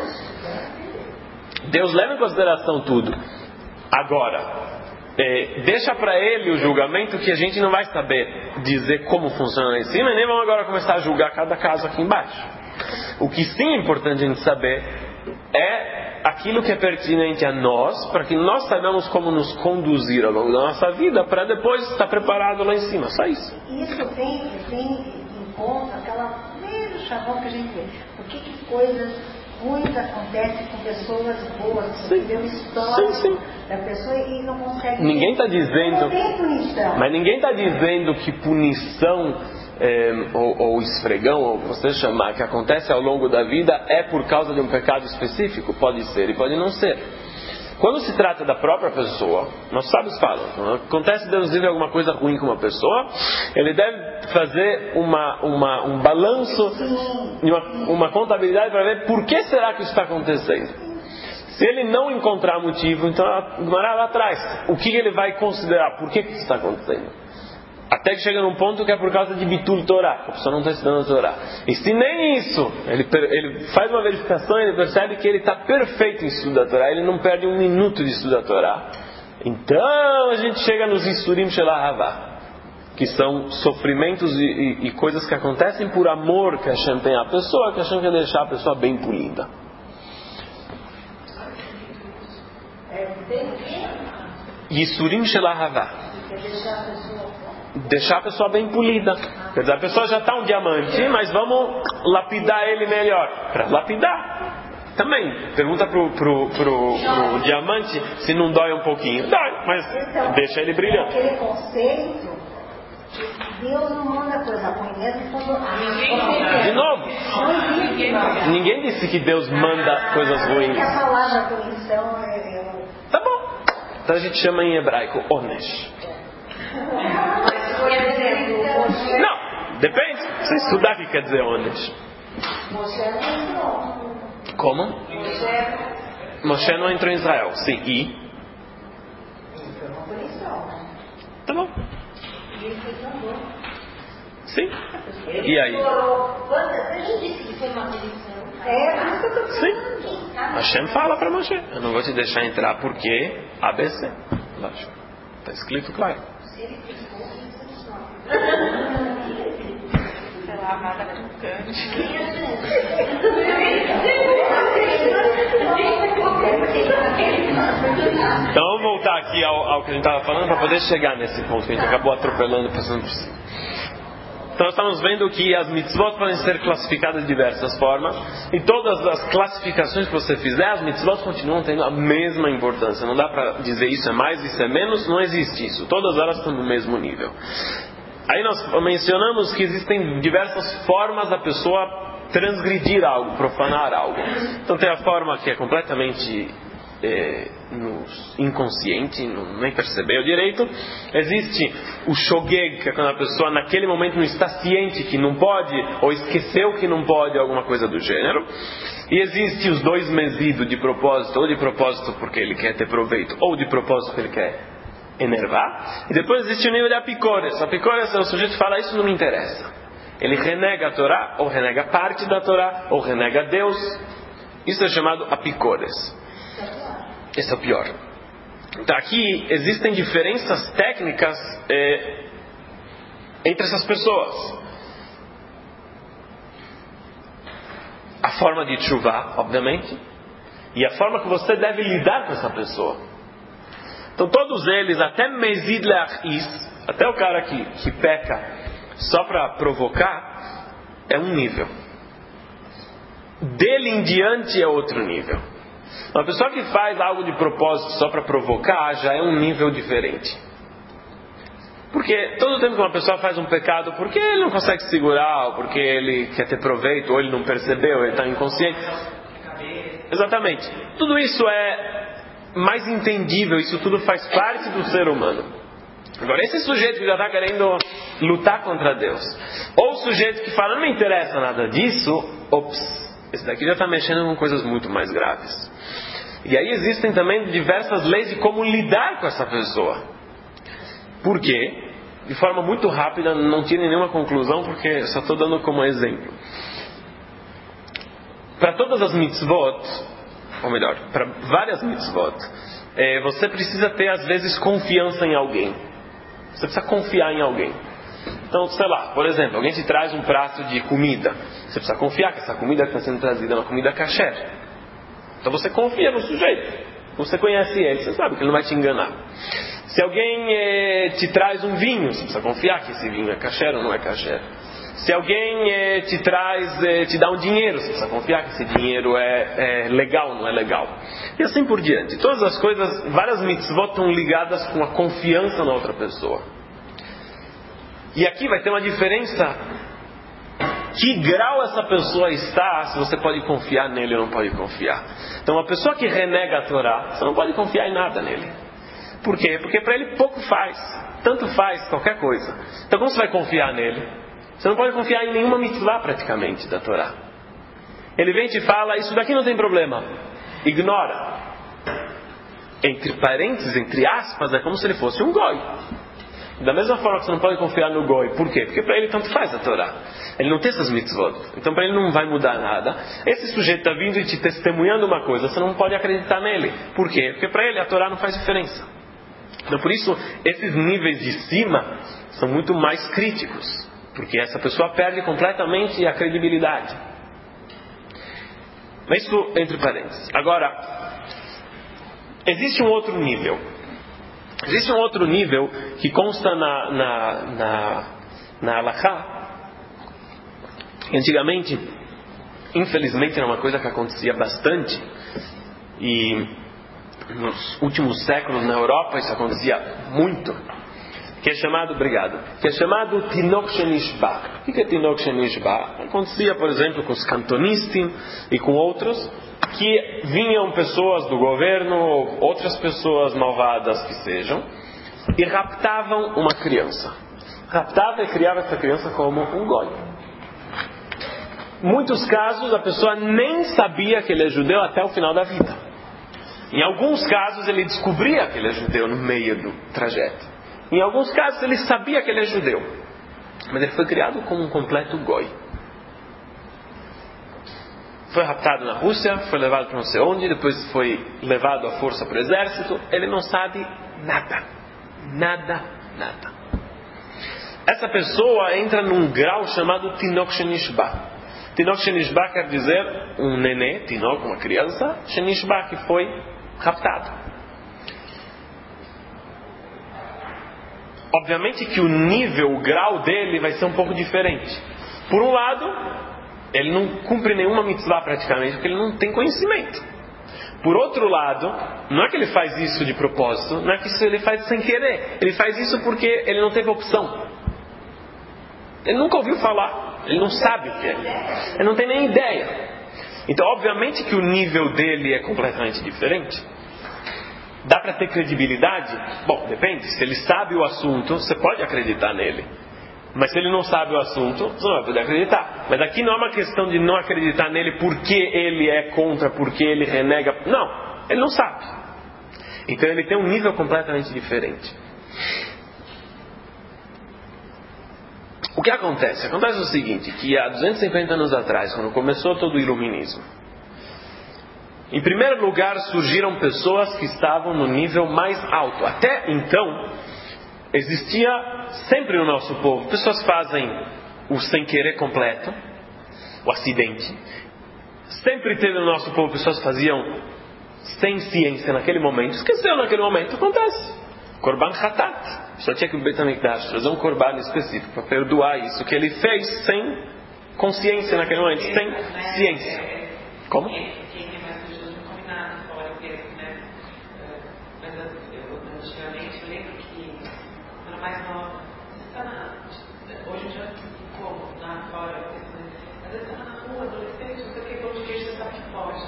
Deus leva em consideração tudo. Agora, deixa para ele o julgamento, que a gente não vai saber dizer como funciona lá em cima, e nem vamos agora começar a julgar cada caso aqui embaixo. O que sim é importante a gente saber é aquilo que é pertinente a nós, para que nós saibamos como nos conduzir ao longo da nossa vida, para depois estar preparado lá em cima. Só isso. Isso tem em conta aquela primeiro chavão que a gente vê. Por que coisas ruins acontecem com pessoas boas? Você vê uma história da pessoa e não consegue... Ninguém está dizendo... Não tem punição. Mas ninguém está dizendo que punição... ou esfregão, ou você chamar, que acontece ao longo da vida é por causa de um pecado específico. Pode ser e pode não ser. Quando se trata da própria pessoa, nossos sábios falam, quando acontece Deus vive alguma coisa ruim com uma pessoa, ele deve fazer um balanço, uma contabilidade para ver por que será que isso está acontecendo. Se ele não encontrar motivo, então lá atrás, o que ele vai considerar? Por que isso está acontecendo? Até que chega num ponto que é por causa de Bitul Torá, a pessoa não está estudando a Torá. E se nem isso, ele faz uma verificação e ele percebe que ele está perfeito em estudar a Torá, ele não perde um minuto de estudar a Torá. Então a gente chega nos Isurim Shelahavá, que são sofrimentos e coisas que acontecem por amor que Hashem tem à pessoa, que Hashem quer deixar a pessoa bem polida. Isurim Shelahavá. Deixar a pessoa bem polida. Quer dizer, a pessoa já está um diamante, mas vamos lapidar ele melhor. Para lapidar também. Pergunta pro diamante se não dói um pouquinho. Dói, mas então, deixa ele brilhando. Aquele conceito, Deus não manda coisa ruim mesmo quando... De novo, ninguém disse que Deus manda coisas ruins. A palavra punição Tá bom. Então a gente chama em hebraico Onesh. Por exemplo, não, depende. Você estudar o que quer dizer Onesh. Você é como? Você Moshe não entrou em Israel. Sim, e? Ele foi uma punição, né? Tá bom. E ele foi tão bom. Sim. Ele E aí? Quantas vezes eu disse que foi uma punição? É, por isso que eu estou falando. Sim. Hashem fala para Moshe: eu não vou te deixar entrar porque ABC. Lógico. Está escrito claro. Se ele ficou, Sei lá, nada com Então vamos voltar aqui ao que a gente estava falando para poder chegar nesse ponto que a gente acabou atropelando, passando por cima. Então nós estamos vendo que as mitzvot podem ser classificadas de diversas formas, e todas as classificações que você fizer, as mitzvot continuam tendo a mesma importância. Não dá para dizer isso é mais, isso é menos, não existe isso. Todas elas estão no mesmo nível. Aí nós mencionamos que existem diversas formas da pessoa transgredir algo, profanar algo. Então tem a forma que é completamente inconsciente, nem percebeu direito. Existe o shogeg, que é quando a pessoa naquele momento não está ciente que não pode, ou esqueceu que não pode, alguma coisa do gênero. E existe os dois mezidos, de propósito, ou de propósito porque ele quer ter proveito, ou de propósito porque ele quer enervar. E depois existe o nível de apicores. Apicores é o sujeito que fala: isso não me interessa. Ele renega a Torá, ou renega parte da Torá, ou renega Deus. Isso é chamado apicores. Esse é o pior. Então aqui existem diferenças técnicas entre essas pessoas. A forma de tshuva, obviamente, e a forma que você deve lidar com essa pessoa. Então todos eles, até Mezid Leachis, até o cara que peca só para provocar, é um nível. Dele em diante é outro nível. Uma pessoa que faz algo de propósito só para provocar já é um nível diferente. Porque todo tempo que uma pessoa faz um pecado porque ele não consegue segurar, ou porque ele quer ter proveito, ou ele não percebeu, ele está inconsciente. Exatamente. Tudo isso é mais entendível, isso tudo faz parte do ser humano. Agora, esse sujeito que já está querendo lutar contra Deus, ou o sujeito que fala: não me interessa nada disso, esse daqui já está mexendo com coisas muito mais graves. E aí existem também diversas leis de como lidar com essa pessoa. Por quê? De forma muito rápida, não tire nenhuma conclusão, porque só estou dando como exemplo. Para todas as mitzvot, ou melhor, para várias mitzvot, você precisa ter às vezes confiança em alguém. Você precisa confiar em alguém. Então, sei lá, por exemplo, alguém te traz um prato de comida. Você precisa confiar que essa comida que está sendo trazida é uma comida kasher. Então você confia no sujeito. Você conhece ele, você sabe que ele não vai te enganar. Se alguém te traz um vinho, você precisa confiar que esse vinho é kasher ou não é kasher. Se alguém te dá um dinheiro, você precisa confiar que esse dinheiro é legal ou não é legal. E assim por diante. Todas as coisas, várias mitzvot estão ligadas com a confiança na outra pessoa. E aqui vai ter uma diferença. Que grau essa pessoa está, se você pode confiar nele ou não pode confiar. Então, uma pessoa que renega a Torá, você não pode confiar em nada nele. Por quê? Porque para ele pouco faz. Tanto faz qualquer coisa. Então, como você vai confiar nele? Você não pode confiar em nenhuma mitzvah praticamente da Torá. Ele vem e te fala: isso daqui não tem problema. Ignora. Entre parênteses, entre aspas, é como se ele fosse um goi. Da mesma forma que você não pode confiar no goi. Por quê? Porque para ele tanto faz a Torá. Ele não tem essas mitzvot. Então para ele não vai mudar nada. Esse sujeito está vindo e te testemunhando uma coisa, você não pode acreditar nele. Por quê? Porque para ele a Torá não faz diferença. Então por isso, esses níveis de cima são muito mais críticos. Porque essa pessoa perde completamente a credibilidade. Mas isso entre parênteses. Agora, existe um outro nível. Existe um outro nível que consta na Halakha. Antigamente, infelizmente, era uma coisa que acontecia bastante. E nos últimos séculos na Europa isso acontecia muito. Que é chamado, que é chamado Tinok Shenishba. O que é Tinok Shenishba? Acontecia, por exemplo, com os cantonistas e com outros, que vinham pessoas do governo ou outras pessoas malvadas que sejam e raptavam uma criança. Raptava e criava essa criança como um goi. Em muitos casos a pessoa nem sabia que ele é judeu até o final da vida. Em alguns casos ele descobria que ele é judeu no meio do trajeto. Em alguns casos ele sabia que ele é judeu. Mas ele foi criado como um completo goi. Foi raptado na Rússia, foi levado para não sei onde, depois foi levado à força para o exército. Ele não sabe nada. Nada. Essa pessoa entra num grau chamado Tinok Shenishba. Tinok Shenishba quer dizer um nenê, Tinok, uma criança, Shenishba, que foi raptado. Obviamente que o nível, o grau dele vai ser um pouco diferente. Por um lado, ele não cumpre nenhuma mitzvah praticamente, porque ele não tem conhecimento. Por outro lado, não é que ele faz isso de propósito, não é que isso ele faz sem querer. Ele faz isso porque ele não teve opção. Ele nunca ouviu falar, ele não sabe o que é. Ele não tem nem ideia. Então, obviamente que o nível dele é completamente diferente. Dá para ter credibilidade? Bom, depende. Se ele sabe o assunto, você pode acreditar nele. Mas se ele não sabe o assunto, você não vai poder acreditar. Mas aqui não é uma questão de não acreditar nele porque ele é contra, porque ele renega. Não, ele não sabe. Então ele tem um nível completamente diferente. O que acontece? Acontece o seguinte, que há 250 anos atrás, quando começou todo o iluminismo, em primeiro lugar surgiram pessoas que estavam no nível mais alto. Até então, existia sempre no nosso povo, pessoas que fazem o sem querer completo, o acidente. Sempre teve no nosso povo pessoas que faziam sem ciência naquele momento, esqueceu naquele momento, acontece. Korban Hatat. Só tinha que o Beit HaMikdash trazer um korban específico para perdoar isso que ele fez sem consciência naquele momento, sem ciência. Como? Mais nova. Você está hoje em dia, como? Na fora, às vezes você está na rua, adolescente, não sei o que, todo dia você sabe que pode.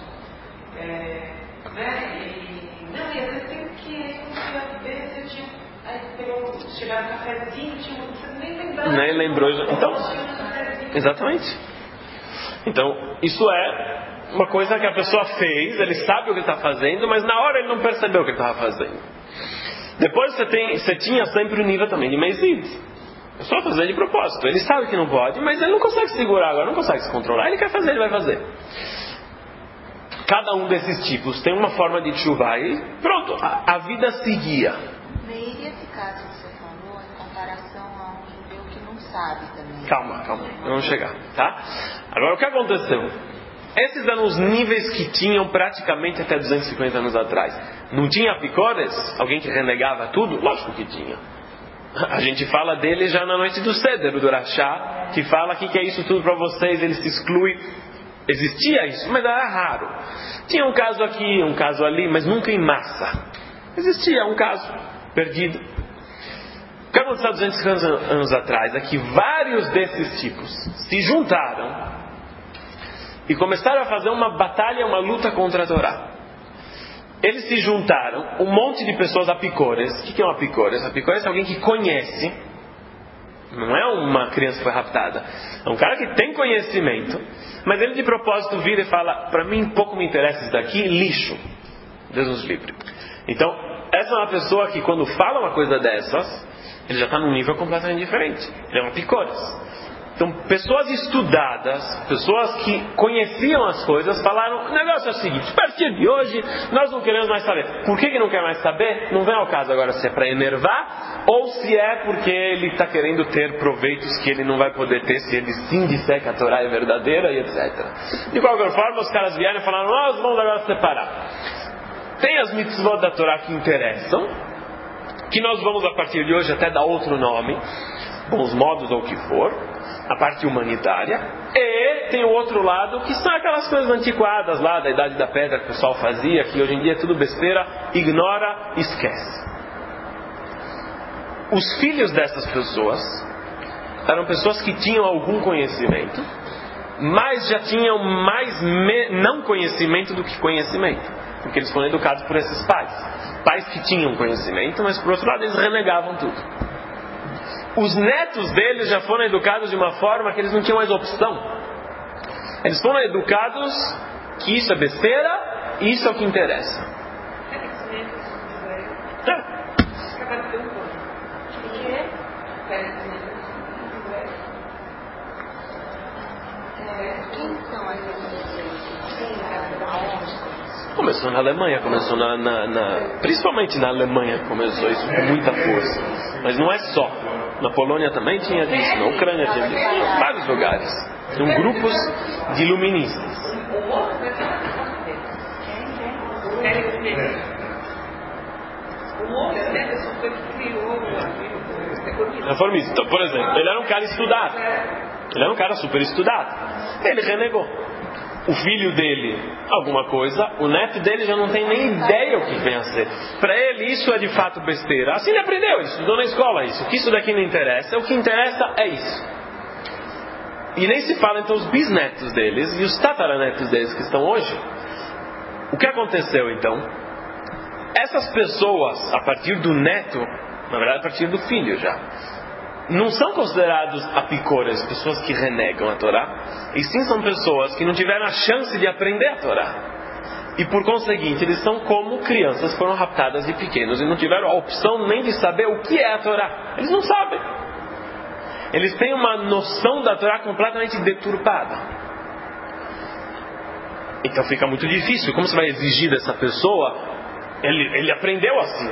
E às vezes tem que ir, você ver se tinha. Aí pegou, chegar no cafezinho, você nem lembrava. Nem lembrou. Então, exatamente. Então, isso é uma coisa que a pessoa fez, ele sabe o que está fazendo, mas na hora ele não percebeu o que ele estava fazendo. Depois você tinha sempre o nível também de Meizid. É só fazer de propósito. Ele sabe que não pode, mas ele não consegue segurar agora, não consegue se controlar. Ele quer fazer, ele vai fazer. Cada um desses tipos tem uma forma de tshuva e pronto, a vida seguia. Meire, esse caso que você falou, em comparação a um judeu que não sabe também. Calma, vamos chegar, tá? Agora, o que aconteceu? Esses eram os níveis que tinham praticamente até 250 anos atrás. Não tinha apicores? Alguém que renegava tudo? Lógico que tinha. A gente fala dele já na noite do Seder, do Rashá, que fala que é isso tudo para vocês, ele se exclui. Existia isso, mas era raro. Tinha um caso aqui, um caso ali, mas nunca em massa. Existia um caso perdido. O que aconteceu 250 anos atrás é que vários desses tipos se juntaram e começaram a fazer uma batalha, uma luta contra a Torá. Eles se juntaram, um monte de pessoas apicores. O que é um apicores? Apicores é alguém que conhece. Não é uma criança que foi raptada. É um cara que tem conhecimento, mas ele de propósito vira e fala: para mim pouco me interessa isso daqui, lixo. Deus nos livre. Então, essa é uma pessoa que quando fala uma coisa dessas, ele já está num nível completamente diferente. Ele é um apicores. Então, pessoas estudadas, pessoas que conheciam as coisas, falaram: o negócio é o seguinte, a partir de hoje, nós não queremos mais saber. Por que não quer mais saber? Não vem ao caso agora se é para enervar, ou se é porque ele está querendo ter proveitos que ele não vai poder ter se ele sim disser que a Torá é verdadeira e etc. De qualquer forma, os caras vieram e falaram: nós vamos agora separar. Tem as mitzvot da Torá que interessam, que nós vamos a partir de hoje até dar outro nome, bons modos ou o que for, a parte humanitária, e tem o outro lado que são aquelas coisas antiquadas lá da Idade da Pedra que o pessoal fazia, que hoje em dia é tudo besteira, ignora, esquece. Os filhos dessas pessoas eram pessoas que tinham algum conhecimento, mas já tinham mais não conhecimento do que conhecimento, porque eles foram educados por esses pais que tinham conhecimento, mas por outro lado eles renegavam tudo. Os netos deles já foram educados de uma forma que eles não tinham mais opção. Eles foram educados que isso é besteira e isso é o que interessa. acabar de ter um plano. O quê? Quem são essas pessoas? Começou na Alemanha, começou principalmente na Alemanha começou isso com muita força. Mas não é só. Na Polônia também tinha disso, na Ucrânia tinha disso, em vários lugares. São grupos de iluministas. Reformista. Então, por exemplo, ele era um cara estudado. Ele era um cara super estudado. Ele renegou. O filho dele, alguma coisa, o neto dele já não tem nem ideia o que vem a ser. Para ele isso é de fato besteira. Assim ele aprendeu, ele estudou na escola isso. Que isso daqui não interessa, o que interessa é isso. E nem se fala então os bisnetos deles e os tataranetos deles que estão hoje. O que aconteceu então? Essas pessoas, a partir do neto, na verdade a partir do filho já, não são considerados apicoras, pessoas que renegam a Torá, e sim são pessoas que não tiveram a chance de aprender a Torá. E por conseguinte, eles são como crianças que foram raptadas de pequenos e não tiveram a opção nem de saber o que é a Torá. Eles não sabem. Eles têm uma noção da Torá completamente deturpada. Então fica muito difícil. Como você vai exigir dessa pessoa? Ele aprendeu assim.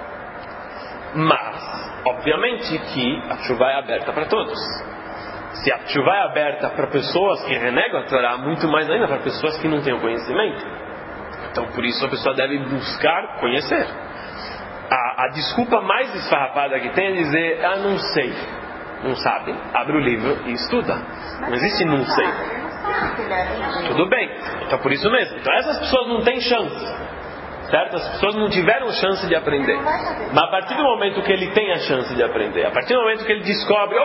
Mas, obviamente que a chuva é aberta para todos. Se a chuva é aberta para pessoas que renegam a Torá, muito mais ainda para pessoas que não têm o conhecimento. Então por isso a pessoa deve buscar conhecer. A desculpa mais esfarrapada que tem é dizer, não sei. Não sabe, abre o livro e estuda. Não existe não sei. Tudo bem, então por isso mesmo. Então essas pessoas não têm chance. Certo? As pessoas não tiveram chance de aprender. Mas a partir do momento que ele tem a chance de aprender, a partir do momento que ele descobre,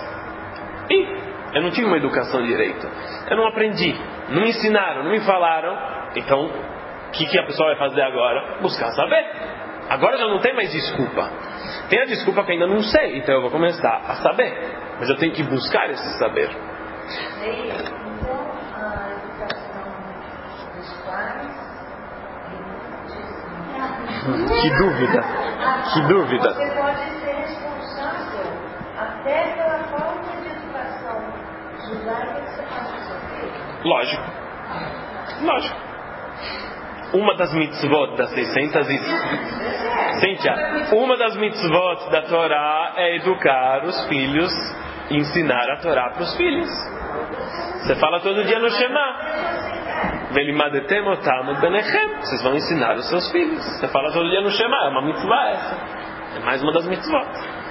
eu não tive uma educação direito, eu não aprendi, não me ensinaram, não me falaram, então o que a pessoa vai fazer agora? Buscar saber. Agora já não tem mais desculpa. Tem a desculpa que ainda não sei, então eu vou começar a saber, mas eu tenho que buscar esse saber. Então a educação dos pais. Que dúvida, que dúvida. Você pode ser responsável até pela falta de educação judaica que você passa com seu filho. Lógico. Uma das mitzvot das 600 Cíntia, uma das mitzvot da Torá é educar os filhos e ensinar a Torá para os filhos. Você fala todo dia no Shema. Vocês vão ensinar os seus filhos. Você fala todo dia no Shema. É uma mitzvah essa. É mais uma das mitzvot.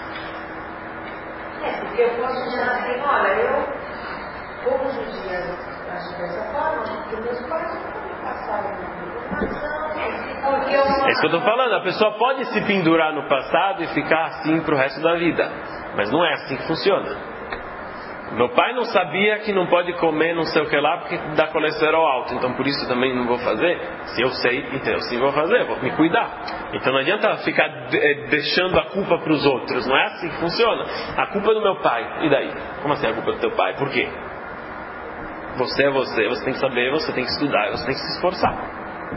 Porque eu posso dizer assim, olha, eu como judia acho dessa forma, porque meus pais não me passaram informação. É isso que eu estou falando. A pessoa pode se pendurar no passado e ficar assim para o resto da vida. Mas não é assim que funciona. Meu pai não sabia que não pode comer não sei o que lá porque dá colesterol alto, então por isso também não vou fazer. Se eu sei, então eu sim vou fazer, vou me cuidar. Então não adianta ficar deixando a culpa para os outros, não é assim que funciona. A culpa é do meu pai, e daí? Como assim a culpa é do teu pai? Por quê? Você é você, você tem que saber, você tem que estudar, você tem que se esforçar.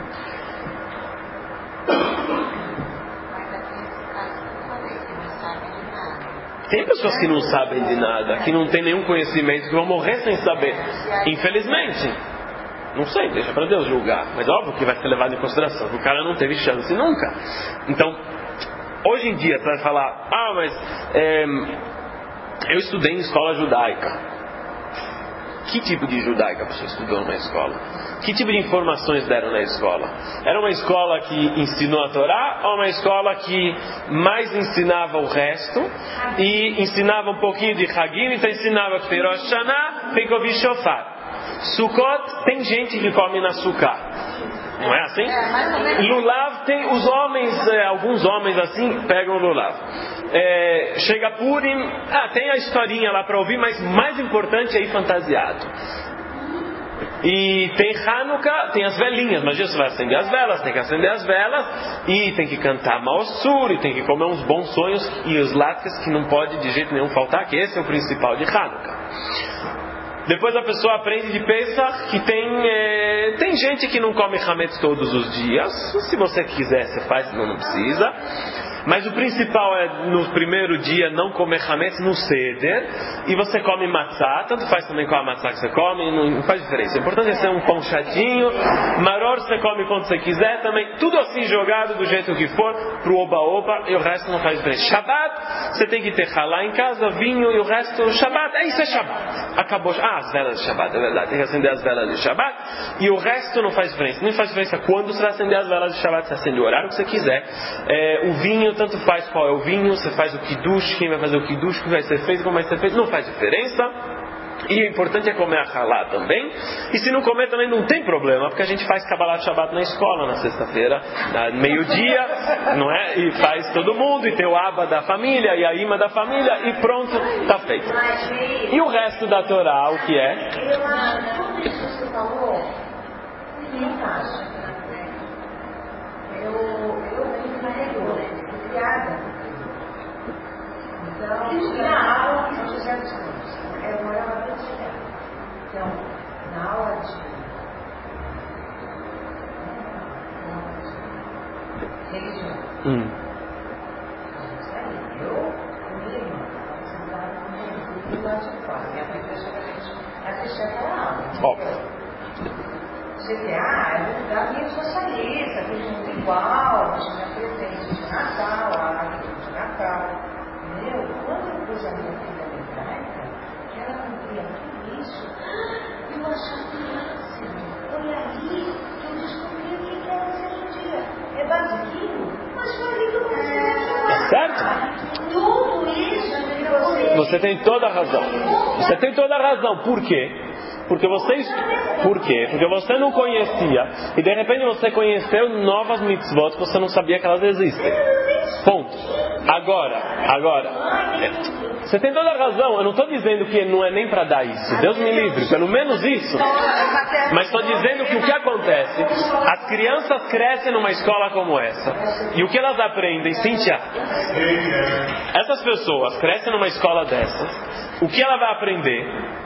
Tem pessoas que não sabem de nada, que não têm nenhum conhecimento, que vão morrer sem saber. Infelizmente. Não sei, deixa para Deus julgar. Mas óbvio que vai ser levado em consideração. O cara não teve chance nunca. Então, hoje em dia, você vai falar, mas eu estudei em escola judaica. Que tipo de judaica a pessoa estudou na escola? Que tipo de informações deram na escola? Era uma escola que ensinou a Torá ou uma escola que mais ensinava o resto e ensinava um pouquinho de Hagim, então ensinava que Rosh Hashanah, Pekovi Shofar. Sukkot tem gente que come na Sukkah. Não é assim? Lulav tem os homens, alguns homens assim pegam Lulav. Chega Purim, tem a historinha lá para ouvir, mas mais importante é ir fantasiado. E tem Hanukkah, tem as velinhas, mas você vai acender as velas, tem que acender as velas e tem que cantar Maosur, e tem que comer uns bons sonhos e os latkes que não pode de jeito nenhum faltar, que esse é o principal de Hanukkah. Depois a pessoa aprende de Pesach que tem gente que não come Hametz todos os dias. Se você quiser, você faz, não precisa. Mas o principal é no primeiro dia não comer hametz no seder, e você come matzá, tanto faz também com a matzá que você come, não faz diferença. O importante é ser um pão chatinho, maror você come quando você quiser também, tudo assim jogado do jeito que for, pro oba-oba, e o resto não faz diferença. Shabbat, você tem que ter halá em casa, vinho, e o resto, Shabbat, isso é Shabbat. Acabou, as velas de Shabbat, é verdade, tem que acender as velas de Shabbat, e o resto não faz diferença. Não faz diferença quando você vai acender as velas de Shabbat, você acende o horário que você quiser. O vinho, tanto faz qual é o vinho, você faz o kiddush, quem vai fazer o kiddush, o que vai ser feito, como vai ser feito, não faz diferença. E o importante é comer a halá também. E se não comer também não tem problema, porque a gente faz Kabbalat Shabbat na escola na sexta-feira, meio-dia, não é? E faz todo mundo, e tem o Abba da família e a Ima da família, e pronto, está feito. E o resto da Torá, o que é? Tudo isso que você falou, ninguém encaixa. Eu fiz na Regola, fui criada. Então, tinha aula em São José dos Campos. Eu morava bem chegada. Então, na aula de religião. Eu, minha irmã, sentava no lado de fora. Minha mãe deixou a gente assistir aquela aula. CTA é um lugar meio socialista, todo mundo igual, tinha presente de Natal, árvore de Natal. Entendeu? Quando eu pus a minha filha na hebraica, que ela cumpria tudo isso, eu achava o máximo. Foi aí que eu descobri o que era ser judia. É basiquinho, mas foi ali que eu comecei a falar. Certo? Tudo isso, você tem toda a razão. Você tem toda a razão. Por quê? Porque você não conhecia, e de repente você conheceu novas mitzvot que você não sabia que elas existem. Ponto. Agora, você tem toda a razão. Eu não estou dizendo que não é nem para dar isso. Deus me livre, pelo menos isso. Mas estou dizendo que o que acontece, as crianças crescem numa escola como essa, e o que elas aprendem, Cíntia? Essas pessoas crescem numa escola dessas, o que ela vai aprender?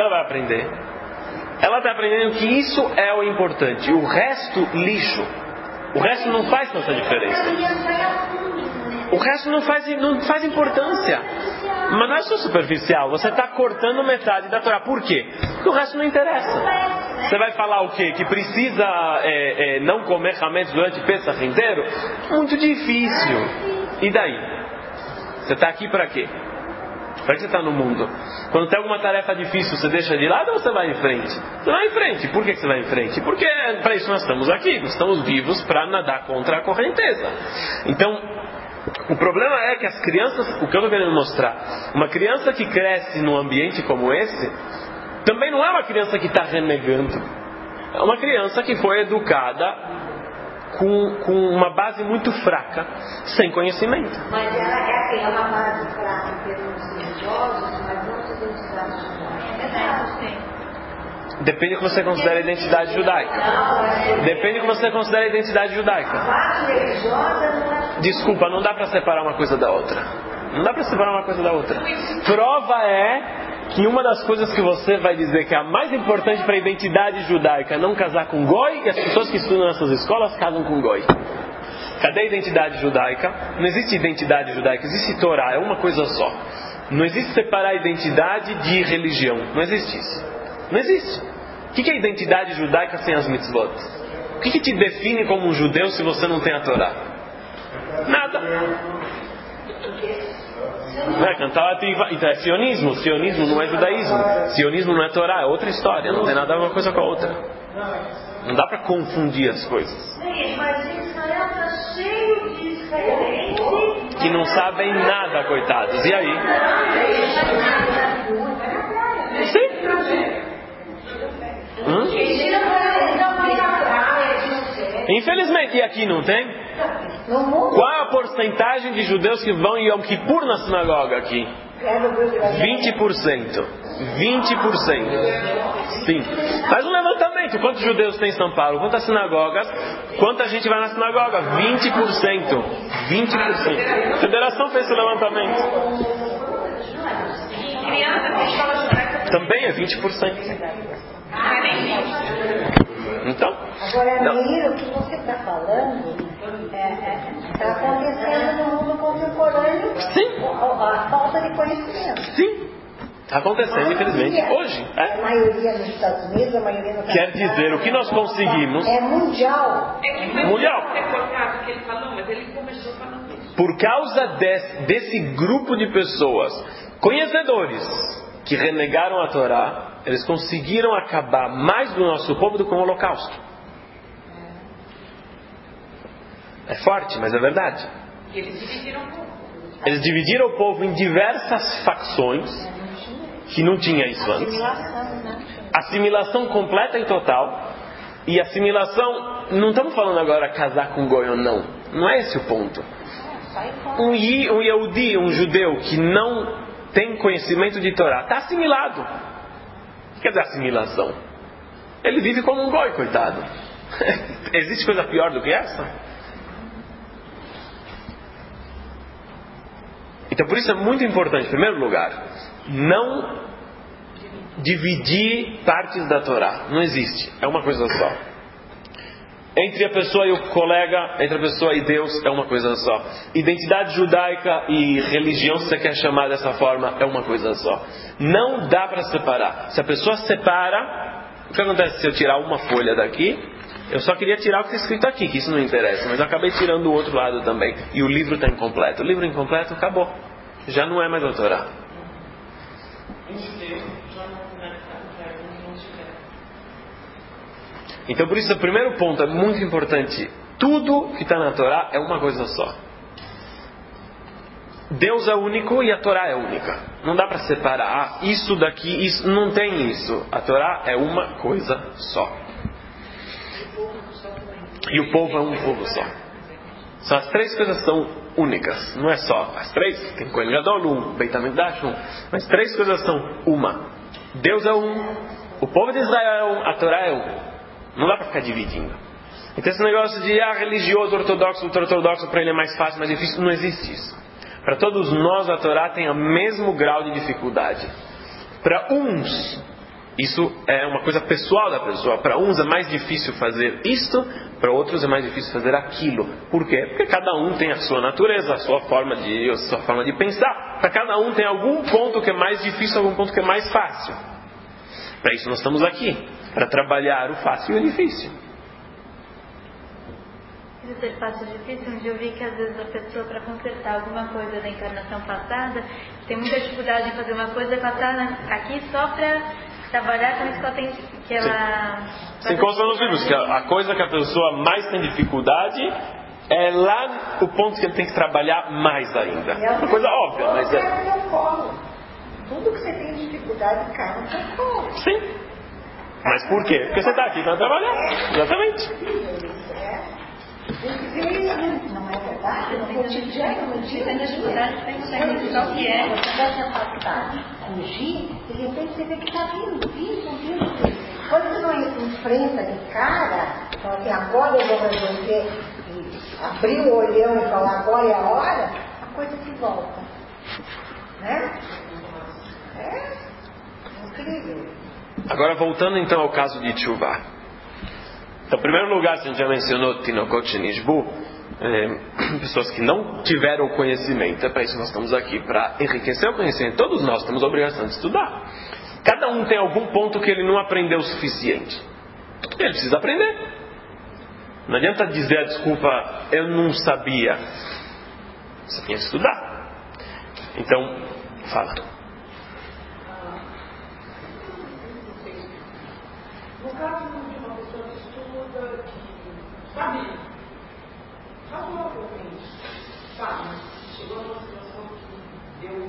Ela está aprendendo que isso é o importante. O resto, lixo. O resto não faz tanta diferença. O resto não faz importância. Mas não é só superficial. Você está cortando metade da Torá. Por quê? Porque o resto não interessa. Você vai falar o quê? Que precisa não comer hametz durante Pesach inteiro? Muito difícil. E daí? Você está aqui para quê? Para que você está no mundo? Quando tem alguma tarefa difícil, você deixa de lado ou você vai em frente? Você vai em frente. Por que você vai em frente? Porque para isso nós estamos aqui. Nós estamos vivos para nadar contra a correnteza. Então, o problema é que as crianças, o que eu estou querendo mostrar, uma criança que cresce num ambiente como esse, também não é uma criança que está renegando. É uma criança que foi educada com uma base muito fraca, sem conhecimento. Mas ela é uma base fraca em termos religiosos, mas não se identidade judaica. Depende do que você considera a identidade judaica. Depende do que você considera a identidade judaica. Desculpa, não dá para separar uma coisa da outra. Não dá para separar uma coisa da outra. Prova é que uma das coisas que você vai dizer que é a mais importante para a identidade judaica é não casar com goi, e as pessoas que estudam nessas escolas casam com goi. Cadê a identidade judaica? Não existe identidade judaica, existe Torá, é uma coisa só. Não existe separar a identidade de religião. Não existe isso. Não existe. O que é identidade judaica sem as mitzvot? O que te define como um judeu se você não tem a Torá? Nada. Não é cantar, então é sionismo. Sionismo não é judaísmo. Sionismo não é Torá, é outra história. Não tem nada a ver uma coisa com a outra. Não dá para confundir as coisas. Mas Israel está cheio de israelenses que não sabem nada, coitados. E aí? Sim. Infelizmente, e aqui não tem? Qual é a porcentagem de judeus que vão em Yom Kippur na sinagoga aqui? 20%. 20%. Sim. Faz um levantamento. Quantos judeus tem em São Paulo? Quantas sinagogas? Quanta gente vai na sinagoga? 20%. 20%. A federação fez esse levantamento. Também é 20%. Então? Agora, Miro, o que você está falando Está acontecendo no mundo contemporâneo. Sim. A falta de conhecimento. Sim. Está acontecendo, infelizmente, hoje. A maioria nos Estados Unidos, a maioria no Quer dizer, o que nós conseguimos... É mundial. É que foi Mundial. ter cortado o que ele falou, mas ele começou falando isso. Por causa desse grupo de pessoas conhecedores que renegaram a Torá, eles conseguiram acabar mais do nosso povo do que o Holocausto. É forte, mas é verdade. E eles dividiram um pouco. Eles dividiram o povo em diversas facções, que não tinha isso antes. Assimilação completa e total. E assimilação, não estamos falando agora casar com goi ou não. Não é esse o ponto. Um Yehudi, um judeu que não tem conhecimento de Torá, está assimilado. O que quer dizer assimilação? Ele vive como um goi, coitado. Existe coisa pior do que essa? Então por isso é muito importante, em primeiro lugar, não dividir partes da Torá. Não existe. É uma coisa só. Entre a pessoa e o colega, entre a pessoa e Deus, é uma coisa só. Identidade judaica e religião, se você quer chamar dessa forma, é uma coisa só. Não dá para separar. Se a pessoa separa, o que acontece se eu tirar uma folha daqui? Eu só queria tirar o que está escrito aqui, que isso não interessa, mas eu acabei tirando o outro lado também. E o livro está incompleto. O livro incompleto, acabou. Já não é mais a Torá. Então por isso o primeiro ponto é muito importante. Tudo que está na Torá é uma coisa só. Deus é único e a Torá é única. Não dá para separar isso daqui, isso não tem isso. A Torá é uma coisa só. E o povo é um povo só. Só as três coisas são únicas. Não é só as três. Tem Kohen Gadol, Beit HaMikdash, mas três coisas são uma. Deus é um. O povo de Israel é um. A Torá é um. Não dá para ficar dividindo. Então esse negócio de religioso, ortodoxo, ultra-ortodoxo, para ele é mais fácil, mais difícil, não existe isso. Para todos nós a Torá tem o mesmo grau de dificuldade. Para uns, isso é uma coisa pessoal da pessoa. Para uns é mais difícil fazer isto, para outros é mais difícil fazer aquilo. Por quê? Porque cada um tem a sua natureza, a sua forma de pensar. Para cada um tem algum ponto que é mais difícil, algum ponto que é mais fácil. Para isso nós estamos aqui. Para trabalhar o fácil e o difícil. Isso é fácil e difícil. Um dia eu vi que às vezes a pessoa, para consertar alguma coisa da encarnação passada, tem muita dificuldade em fazer uma coisa e passar aqui só para trabalhar com isso que ela tem. Que ela se consta nos livros que a coisa que a pessoa mais tem dificuldade é lá o ponto que ele tem que trabalhar mais ainda. É uma coisa óbvia, mas tudo que você tem dificuldade cai no seu colo. Sim. Mas por quê? Porque você está aqui para trabalhar. Exatamente. Não é verdade? No cotidiano, no dia a dia, o que é. Você vai se afastar, fugir, e de repente você vê que está vindo. Quando você não enfrenta de cara, então assim, agora eu vou resolver, e abrir o olhão e falar agora é a hora, a coisa se volta. Né? É incrível. Agora voltando então ao caso de Teshuvah. Então, em primeiro lugar, se a gente já mencionou Tinokot Shenishbu, pessoas que não tiveram o conhecimento. É para isso que nós estamos aqui, para enriquecer o conhecimento. Todos nós temos a obrigação de estudar. Cada um tem algum ponto que ele não aprendeu o suficiente. Ele precisa aprender. Não adianta dizer a desculpa, eu não sabia. Você tem que estudar. Então, fala. No caso de uma pessoa que estuda, que sabe, razoavelmente, sabe, chegou numa situação que deu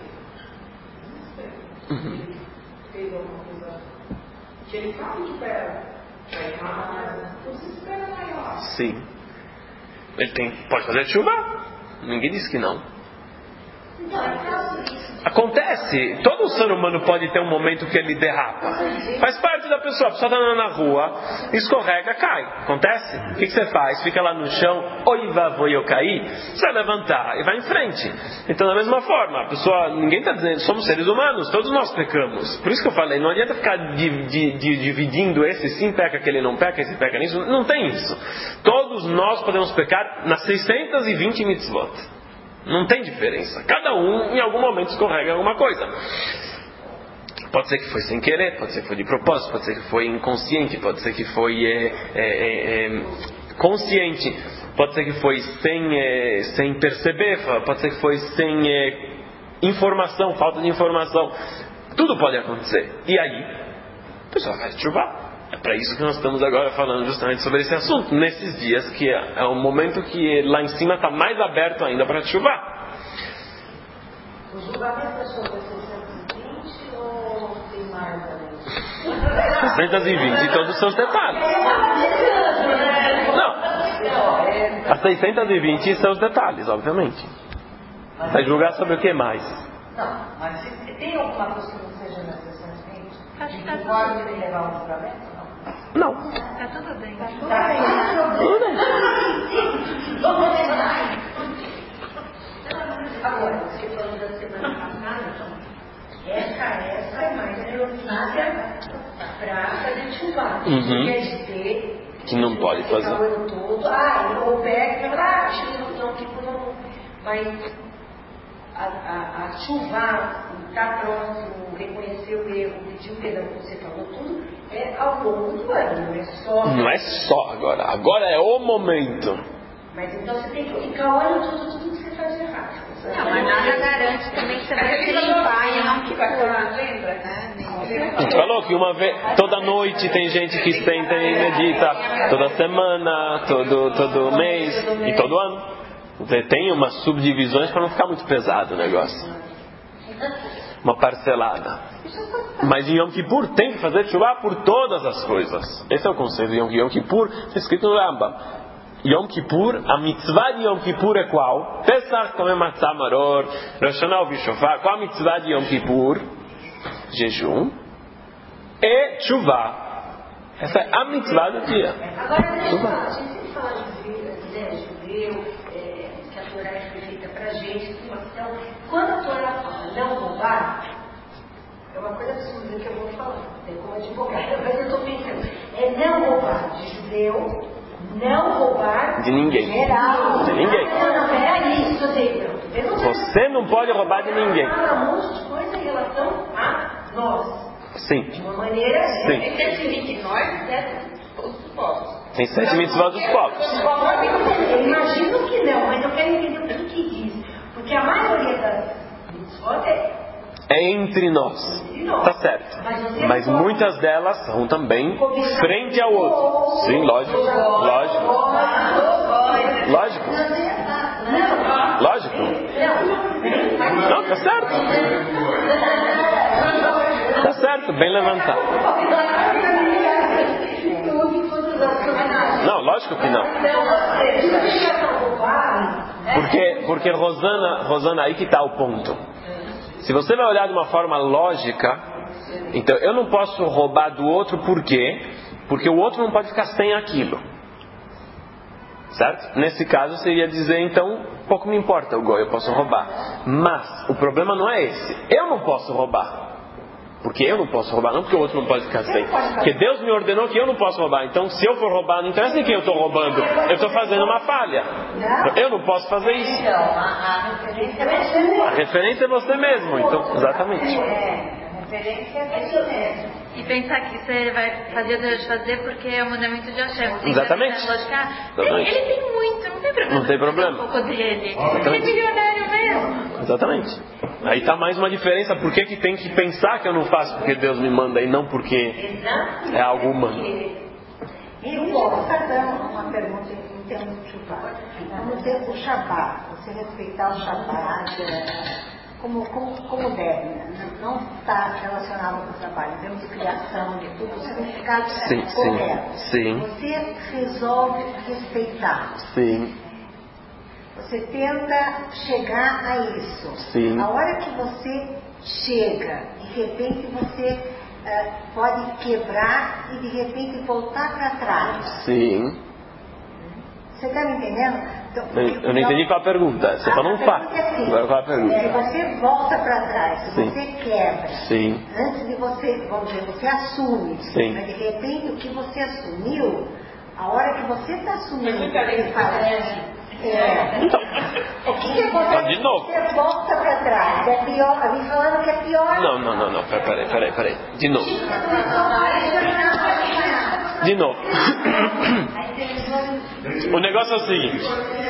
desespero. Ele fez alguma coisa que ele sabe que está errado, o desespero é maior. Sim. Ele pode fazer chuva. Ninguém disse que não. Acontece, todo ser humano pode ter um momento que ele derrapa. Faz parte da pessoa, a pessoa está andando na rua, escorrega, cai. Acontece? O que você faz? Fica lá no chão, oi, eu caí. Você vai levantar e vai em frente. Então, da mesma forma, a pessoa, ninguém está dizendo, somos seres humanos, todos nós pecamos. Por isso que eu falei, não adianta ficar dividindo esse sim peca, aquele não peca, esse peca nisso. Não tem isso. Todos nós podemos pecar nas 620 mitzvot. Não tem diferença. Cada um, em algum momento, escorrega alguma coisa. Pode ser que foi sem querer, pode ser que foi de propósito, pode ser que foi inconsciente, pode ser que foi consciente, pode ser que foi sem perceber, pode ser que foi sem informação, falta de informação. Tudo pode acontecer. E aí, a pessoa vai chuvar. É para isso que nós estamos agora falando justamente sobre esse assunto, nesses dias que é um momento que lá em cima está mais aberto ainda para chuvar. O julgamento é sobre 620 ou tem mais também? 620 e todos os seus detalhes. Não. As 620 e seus detalhes, obviamente. Vai julgar sobre o que mais? Não, mas tem alguma coisa que não seja nas 620? Acho que tá Que pode me levar ao julgamento? Não. Tá tudo bem. Tudo bem. Agora, você falou da semana passada, essa é mais neurocíncia para fazer chuva. Quer dizer que não pode fazer. O ano todo, ou pega, tipo, não. Mas a chuva, estar próximo, reconhecer o erro, pedir o perdão, como você falou, tudo é ao longo do ano, não é só. Não é só agora. Agora é o momento. Mas então você tem que ficar olhando tudo que você faz de errado. Não, mas nada garante também que você vai se limpar e não que lembra? A gente falou que uma vez, toda noite tem gente que senta e medita, toda semana, todo mês e todo ano. Tem umas subdivisões para não ficar muito pesado o negócio. Uma parcelada. Mas em Yom Kippur tem que fazer tshuva por todas as coisas. Esse é o conceito de Yom Kippur. Está escrito no Rambam. Yom Kippur, a mitzvah de Yom Kippur é qual? Pesach, comer matzah maror, Rosh Hashanah ouvir shofar. Qual a mitzvah de Yom Kippur? Jejum e tshuva. Essa é a mitzvah do dia. Agora, a gente sempre fala de judeu, que a Torá é feita pra gente. Então, quando a Torá fala não roubar, é uma coisa absurda que eu vou falar, como advogada, mas eu estou pensando, é não roubar de judeu, não roubar de ninguém. Geral. De ninguém. Não, peraí, você não pode roubar de ninguém. Fala um monte de coisa em relação a nós. Sim. De uma maneira. Sim. Que nós, os povos. Tem 7 mitzvot dos povos. Eu imagino que não, mas eu quero entender o que diz. Porque a maioria das mitzvot é entre nós. Tá certo. Mas muitas delas são também frente ao outro. Sim, lógico. Lógico. Lógico. Lógico. Não, tá certo. Tá certo, bem levantado. Não, lógico que não. Porque Rosana, aí que está o ponto. Se você vai olhar de uma forma lógica, então eu não posso roubar do outro, por quê? Porque o outro não pode ficar sem aquilo. Certo? Nesse caso seria dizer, então, pouco me importa o goi, eu posso roubar. Mas o problema não é esse. Eu não posso roubar. Porque eu não posso roubar, não porque o outro não pode ficar sem. Porque Deus me ordenou que eu não posso roubar. Então, se eu for roubar, não interessa em quem eu estou roubando. Eu estou fazendo uma falha. Eu não posso fazer isso. A referência é você mesmo. Então, exatamente. E pensar que você vai fazer o Deus fazer porque é o mandamento de Hashem. Exatamente. Ele tem muito, não tem problema. Não tem problema. Um pouco dele. Ele é milionário mesmo. Exatamente. Aí está mais uma diferença. Por que tem que pensar que eu não faço porque Deus me manda e não porque é algo humano? E eu posso fazer uma pergunta em termos de Shabbat. Vamos dizer o Shabbat, você respeitar o Shabbat como deve, não está relacionado com o trabalho, em termos de criação, de tudo, o significado correto. Sim. Você resolve respeitar. Sim. Você tenta chegar a isso. Sim. A hora que você chega, de repente você pode quebrar e de repente voltar para trás. Sim. Você está me entendendo? Então, Eu não entendi qual a pergunta. Você falou um fato. Agora qual a pergunta? Se você volta para trás, se Sim. você quebra, Sim. antes de você, vamos dizer, você assume, Sim. mas de repente o que você assumiu, a hora que você está assumindo, muita gente você fala, Então, o que acontece? de novo. Você volta para trás, é pior, me falando que é pior. Não. Peraí. De novo. De novo. O negócio é o seguinte.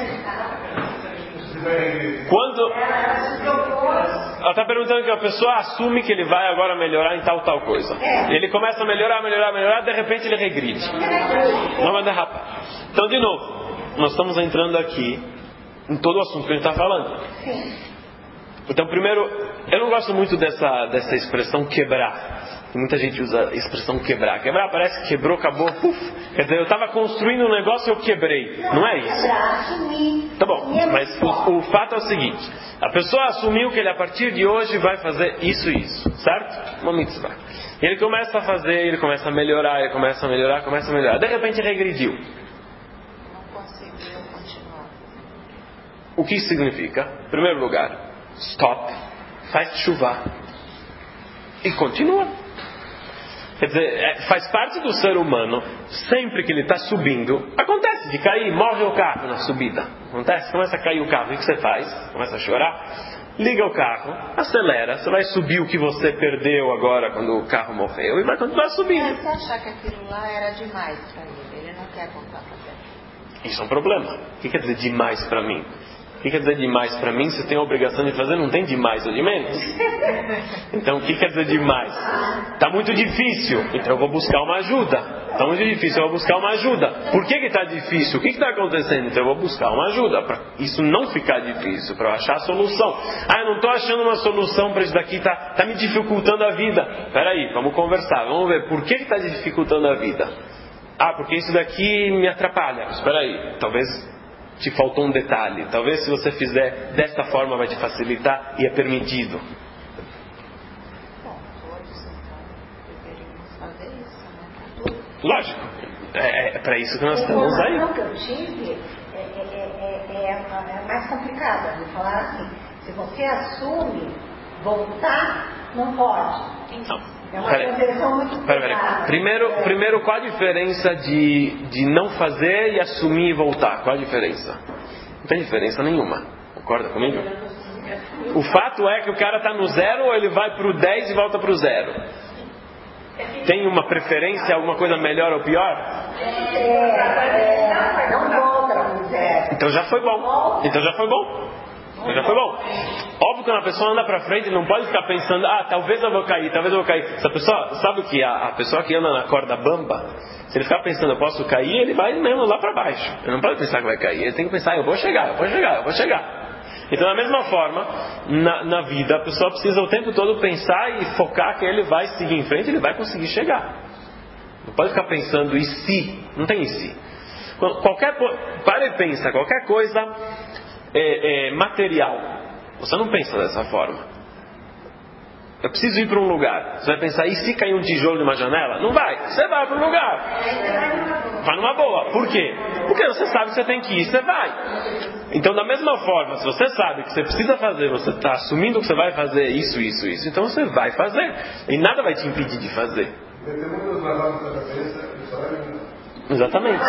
Quando ela está perguntando que a pessoa assume que ele vai agora melhorar em tal coisa. Ele começa a melhorar, de repente ele regride. Não vai derrapar. Então, de novo, nós estamos entrando aqui em todo o assunto que a gente está falando. Então, primeiro, eu não gosto muito dessa expressão quebrar. Muita gente usa a expressão quebrar. Quebrar parece que quebrou, acabou, puf. Quer dizer, eu estava construindo um negócio e eu quebrei. Não é isso. Tá bom, mas o fato é o seguinte. A pessoa assumiu que ele a partir de hoje vai fazer isso e isso. Certo? Uma mitzvah. Ele começa a fazer, ele começa a melhorar. De repente regrediu. Não conseguiu continuar. O que isso significa? Em primeiro lugar, stop, faz chuva e continua. Quer dizer, faz parte do ser humano, sempre que ele está subindo, acontece de cair, morre o carro na subida. Acontece, começa a cair o carro, o que você faz? Começa a chorar, liga o carro, acelera, você vai subir o que você perdeu agora quando o carro morreu e vai continuar subindo. Se achar que aquilo lá era demais para ele não quer voltar para frente. Isso é um problema. O que quer dizer demais para mim? O que quer dizer demais para mim? Se tem a obrigação de fazer, não tem de mais ou de menos. Então, o que quer dizer demais? Está muito difícil, então eu vou buscar uma ajuda. Está muito difícil, eu vou buscar uma ajuda. Por que está difícil? O que está acontecendo? Então eu vou buscar uma ajuda. Para isso não ficar difícil, para eu achar a solução. Eu não estou achando uma solução para isso daqui, está me dificultando a vida. Espera aí, vamos conversar, vamos ver. Por que está dificultando a vida? Porque isso daqui me atrapalha. Espera aí, talvez te faltou um detalhe. Talvez se você fizer desta forma vai te facilitar e é permitido. Bom, todos então deveríamos fazer isso, né? Lógico. É para isso que nós estamos aí. A informação que eu tive é mais complicada. Vou falar assim, se você assume voltar, não pode. Não. É uma transição muito pesada. Primeiro, qual a diferença de não fazer e assumir e voltar? Qual a diferença? Não tem diferença nenhuma. Concorda comigo? O fato é que o cara está no 0 ou ele vai para o 10 e volta para o 0? Tem uma preferência, alguma coisa melhor ou pior? Não volta para o 0. Então já foi bom. Óbvio que uma pessoa anda para frente, não pode ficar pensando, talvez eu vou cair. Essa pessoa, sabe que a pessoa que anda na corda bamba, se ele ficar pensando, eu posso cair, ele vai mesmo lá para baixo. Ele não pode pensar que vai cair, ele tem que pensar, eu vou chegar. Então, da mesma forma, na vida, a pessoa precisa o tempo todo pensar e focar que ele vai seguir em frente, ele vai conseguir chegar. Não pode ficar pensando, e se? Não tem e se. Para e pensa, qualquer coisa material, você não pensa dessa forma. Eu preciso ir para um lugar. Você vai pensar, e se cair um tijolo de uma janela? Não vai. Você vai para um lugar. Vai numa boa. Por quê? Porque você sabe que você tem que ir, você vai. Então, da mesma forma, se você sabe que você precisa fazer, você está assumindo que você vai fazer isso, então você vai fazer. E nada vai te impedir de fazer. Exatamente.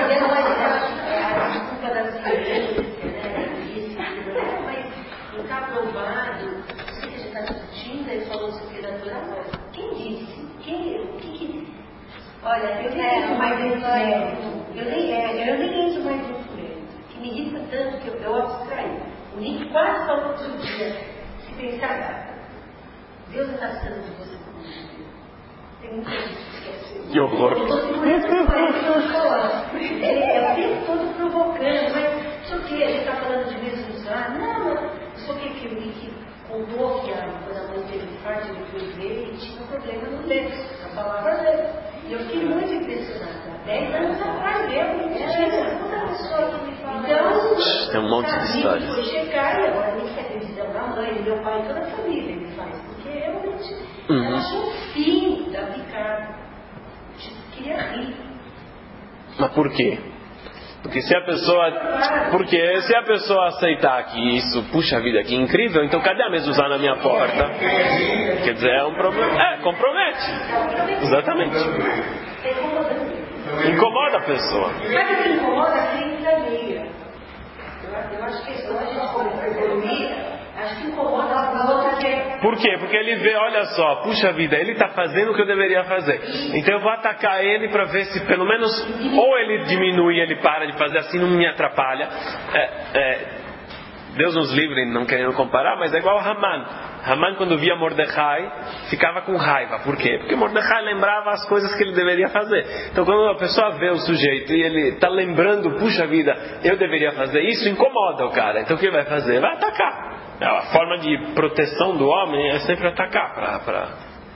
Está aprovado, você que já está discutindo, ele falou sobre a Torá. Quem disse? O que disse? Olha, eu nem entro mais nesse mérito. Eu nem entro mais nesse mérito. Que me irrita tanto que eu abstraí. O Nick quase falou outro dia. Se pensar, Deus está precisando de você como judeu. Tem muita gente que esquece. Que horror. Eu estou segurando o coração. Ele é o tempo todo provocando, mas isso o que? A gente está falando de mesmo usar? Não. Só que o Nick contou que quando a mãe teve infarto, ele foi ver e tinha um problema no dedo, a palavra dele. E eu fiquei muito impressionada. 10 anos atrás mesmo, tinha pessoa que me fala. Então, tem um monte de histórias. Foi chegar e agora nem que a decisão da mãe, meu pai, toda a família ele faz. Porque realmente ela achou o fim da picada. Queria rir. Mas por quê? Porque se a pessoa aceitar que isso, puxa vida, que incrível, então cadê a mezuzá na minha porta? Quer dizer, é um problema. Compromete. Exatamente. Incomoda a pessoa. Sabe o que incomoda? A crise alheia. Eu acho que isso, a gente como economia, acho que incomoda a outra que é. Por quê? Porque ele vê, olha só, puxa vida, ele está fazendo o que eu deveria fazer. Então eu vou atacar ele para ver se pelo menos, ou ele diminui, ele para de fazer assim, não me atrapalha. Deus nos livre, não querendo comparar, mas é igual a Haman. Haman, quando via Mordecai, ficava com raiva. Por quê? Porque Mordecai lembrava as coisas que ele deveria fazer. Então quando a pessoa vê o sujeito e ele está lembrando, puxa vida, eu deveria fazer isso, incomoda o cara. Então o que ele vai fazer? Vai atacar. A forma de proteção do homem é sempre atacar para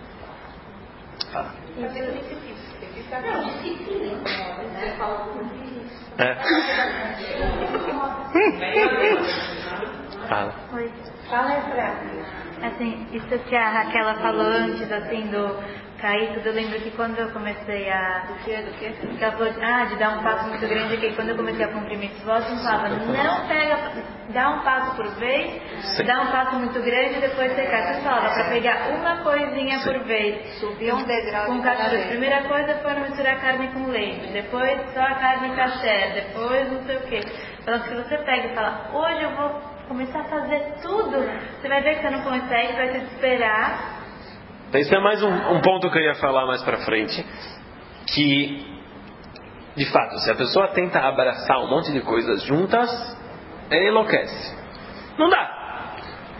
Oi. Fala pra Assim, isso que a Raquel falou antes, assim, do cair tudo, eu lembro que quando eu comecei a... Que ela falou de dar um passo muito grande, que quando eu comecei a cumprir minhas votos, eu falava, não pega, dá um passo por vez, dá um passo muito grande e depois você cai. Você falava para pegar uma coisinha por vez. Subir um degrau com cachorro. A primeira coisa foi não misturar carne com leite, depois só a carne caché, depois não sei o quê. Falando que se você pega e fala, hoje eu vou começar a fazer tudo, você vai ver que você não consegue, vai ter que esperar. Esse é mais um ponto que eu ia falar mais pra frente, que de fato, se a pessoa tenta abraçar um monte de coisas juntas, enlouquece. Não dá.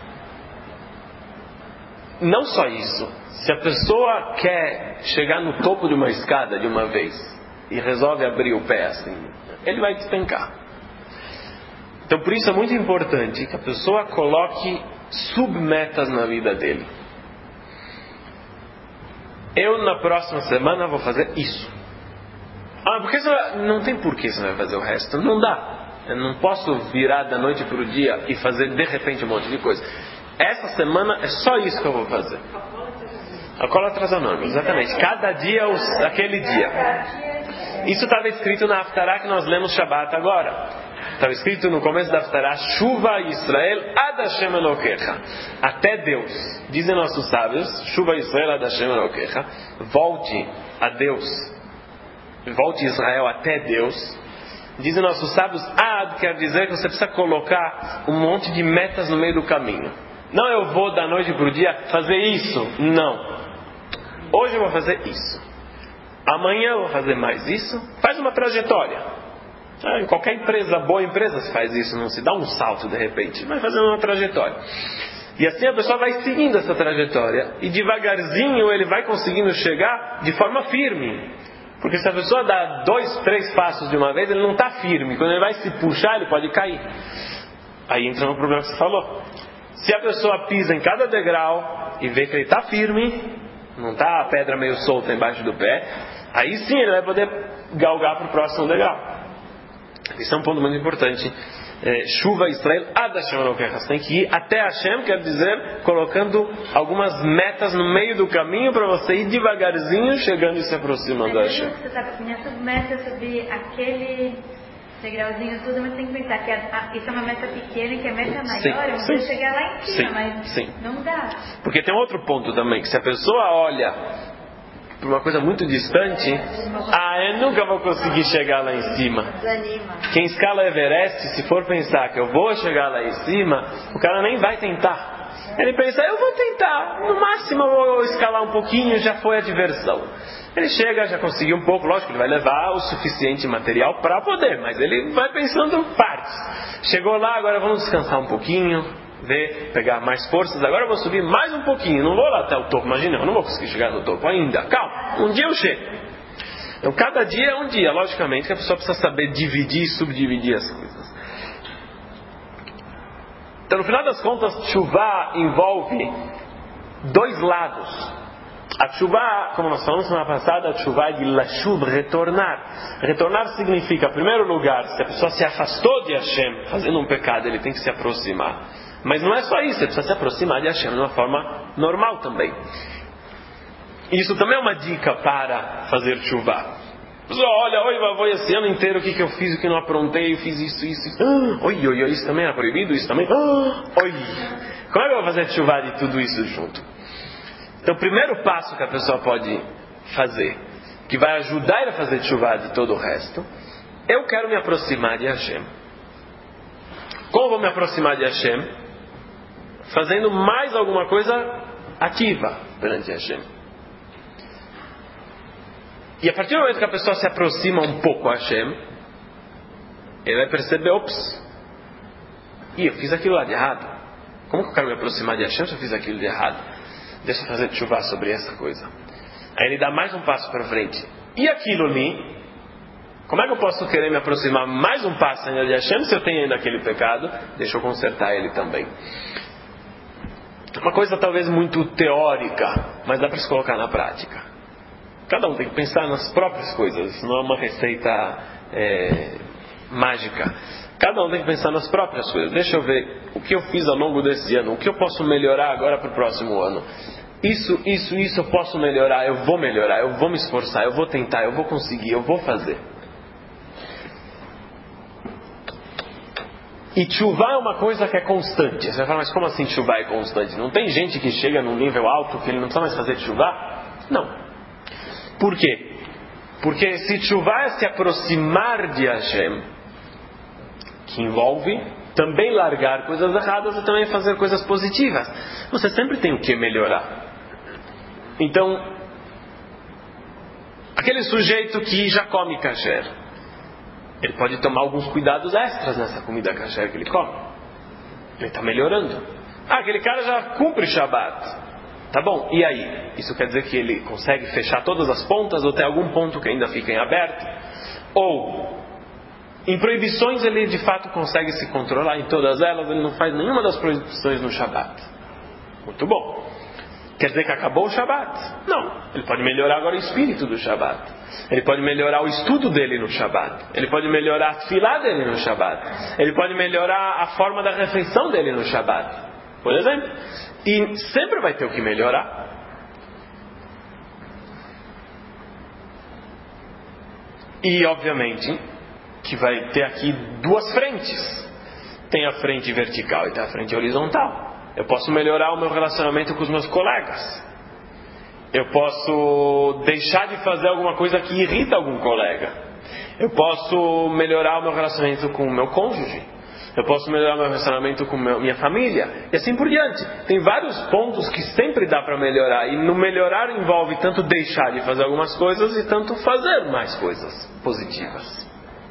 Não só isso, se a pessoa quer chegar no topo de uma escada de uma vez e resolve abrir o pé assim, ele vai despencar. Então por isso é muito importante que a pessoa coloque submetas na vida dele. Eu na próxima semana vou fazer isso. Porque não tem porquê você vai fazer o resto. Não dá. Eu não posso virar da noite para o dia e fazer de repente um monte de coisa. Essa semana é só isso que eu vou fazer. Alcoólatras Anônimos, exatamente. Cada dia aquele dia. Isso estava escrito na Haftará que nós lemos Shabbat agora. Estava escrito no começo da Haftará, Shuva Israel ad Hashem Elokecha. Até Deus. Dizem nossos sábios, Shuva Israel ad Hashem Elokecha. Volte a Deus. Volte Israel até Deus. Dizem nossos sábios, ad quer dizer que você precisa colocar um monte de metas no meio do caminho. Não, eu vou da noite para o dia fazer isso. Não. Hoje eu vou fazer isso. Amanhã eu vou fazer mais isso. Faz uma trajetória. Em qualquer empresa, boa empresa, se faz isso, não se dá um salto de repente, vai fazendo uma trajetória. E assim a pessoa vai seguindo essa trajetória e devagarzinho ele vai conseguindo chegar de forma firme. Porque se a pessoa dá 2, 3 passos de uma vez, ele não está firme. Quando ele vai se puxar, ele pode cair. Aí entra no problema que você falou. Se a pessoa pisa em cada degrau e vê que ele está firme, não está a pedra meio solta embaixo do pé, aí sim ele vai poder galgar para o próximo degrau. Isso é um ponto muito importante. Shuva Israel ad Hashem Elokecha. Você tem que ir até Hashem, quer dizer, colocando algumas metas no meio do caminho para você ir devagarzinho, chegando e se aproximando da Hashem. Você está nessas metas, subir aquele degrauzinho tudo, mas tem que pensar que isso é uma meta pequena e que a meta maior, eu vou chegar lá em cima, mas não dá. Porque tem outro ponto também, que se a pessoa olha para uma coisa muito distante, eu nunca vou conseguir chegar lá em cima. Quem escala Everest, se for pensar que eu vou chegar lá em cima, o cara nem vai tentar. Ele pensa, eu vou tentar, no máximo eu vou escalar um pouquinho, já foi a diversão. Ele chega, já conseguiu um pouco, lógico, ele vai levar o suficiente material para poder, mas ele vai pensando partes. Chegou lá, agora vamos descansar um pouquinho, pegar mais forças, agora eu vou subir mais um pouquinho, não vou lá até o topo, imagina, eu não vou conseguir chegar no topo ainda, calma, um dia eu chego. Então cada dia é um dia, logicamente que a pessoa precisa saber dividir e subdividir as coisas. Então no final das contas, Teshuvá envolve 2 lados. A tshuva, como nós falamos semana passada, a tshuva é de lashuv, retornar. Retornar significa, em primeiro lugar, se a pessoa se afastou de Hashem, fazendo um pecado, ele tem que se aproximar. Mas não é só isso, ele precisa se aproximar de Hashem de uma forma normal também. Isso também é uma dica para fazer tshuva. Olha, oi, esse ano inteiro o que eu fiz, o que não aprontei, eu fiz isso. Oi, isso também era proibido, isso também. Oi, como é que eu vou fazer tshuva de tudo isso junto? Então, o primeiro passo que a pessoa pode fazer, que vai ajudar ele a fazer tshuva de todo o resto, eu quero me aproximar de Hashem. Como eu vou me aproximar de Hashem? Fazendo mais alguma coisa ativa perante Hashem. E a partir do momento que a pessoa se aproxima um pouco a Hashem, ele vai perceber, eu fiz aquilo lá de errado. Como que eu quero me aproximar de Hashem se eu fiz aquilo de errado? Deixa eu fazer tshuva sobre essa coisa. Aí ele dá mais um passo para frente. E aquilo ali, como é que eu posso querer me aproximar mais um passo ainda de Hashem se eu tenho ainda aquele pecado? Deixa eu consertar ele também. Uma coisa talvez muito teórica, mas dá para se colocar na prática. Cada um tem que pensar nas próprias coisas, não é uma receita mágica. Cada um tem que pensar nas próprias coisas. Deixa eu ver o que eu fiz ao longo desse ano, o que eu posso melhorar agora para o próximo ano. Isso eu posso melhorar, eu vou me esforçar, eu vou tentar, eu vou conseguir, eu vou fazer. E tshuva é uma coisa que é constante. Você vai falar, mas como assim tshuva é constante? Não tem gente que chega num nível alto que ele não precisa mais fazer tshuva? Não. Por quê? Porque se tshuva é se aproximar de Hashem, que envolve também largar coisas erradas e também fazer coisas positivas, você sempre tem o que melhorar. Então, aquele sujeito que já come kasher, ele pode tomar alguns cuidados extras nessa comida kasher que ele come. Ele está melhorando. Aquele cara já cumpre Shabbat. Tá bom, e aí? Isso quer dizer que ele consegue fechar todas as pontas ou tem algum ponto que ainda fica em aberto? Ou, em proibições ele de fato consegue se controlar em todas elas, ele não faz nenhuma das proibições no Shabbat. Muito bom. Quer dizer que acabou o Shabbat? Não. Ele pode melhorar agora o espírito do Shabbat. Ele pode melhorar o estudo dele no Shabbat. Ele pode melhorar a tefilá dele no Shabbat. Ele pode melhorar a forma da refeição dele no Shabbat. Por exemplo. E sempre vai ter o que melhorar. E obviamente que vai ter aqui duas frentes. Tem a frente vertical e tem a frente horizontal. Eu posso melhorar o meu relacionamento com os meus colegas. Eu posso deixar de fazer alguma coisa que irrita algum colega. Eu posso melhorar o meu relacionamento com o meu cônjuge. Eu posso melhorar o meu relacionamento com minha família. E assim por diante. Tem vários pontos que sempre dá para melhorar. E no melhorar envolve tanto deixar de fazer algumas coisas e tanto fazer mais coisas positivas.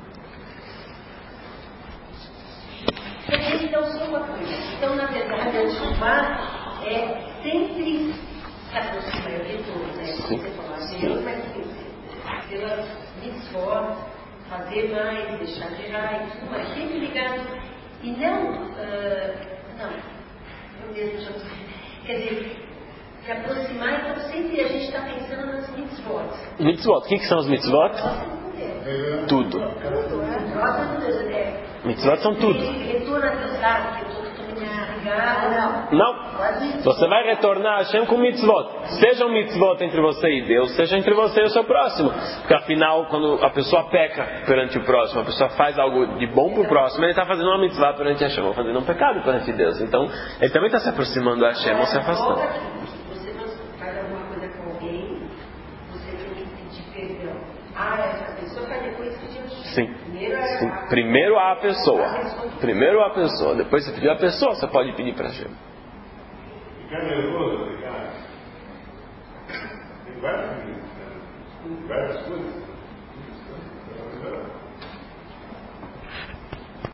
Então, só uma coisa. Então, na verdade, a tshuva é sempre se aproximar de todos, né? Você falou assim, mas pela mitzvot, fazer mais, deixar de lá e tudo mais, sempre ligado. E não, eu mesmo já não sei. Quer dizer, se aproximar, então sempre a gente está pensando nas mitzvot. Mitzvot, o que são as mitzvot? Tudo. Mitzvot são tudo. Não. Você vai retornar a Hashem com mitzvot. Sejam mitzvot entre você e Deus, seja entre você e o seu próximo. Porque afinal, quando a pessoa peca perante o próximo, a pessoa faz algo de bom para o próximo, ele está fazendo uma mitzvah perante Hashem, ou fazendo um pecado perante Deus. Então, ele também está se aproximando a Hashem ou se afastando. Você faz alguma coisa com alguém, você tem que pedir perdão. Essa pessoa faz depois pedir a Hashem. Sim. Primeiro a pessoa. Depois você pediu a pessoa, você pode pedir para Hashem. Ficar nervoso, cara. Tem várias coisas.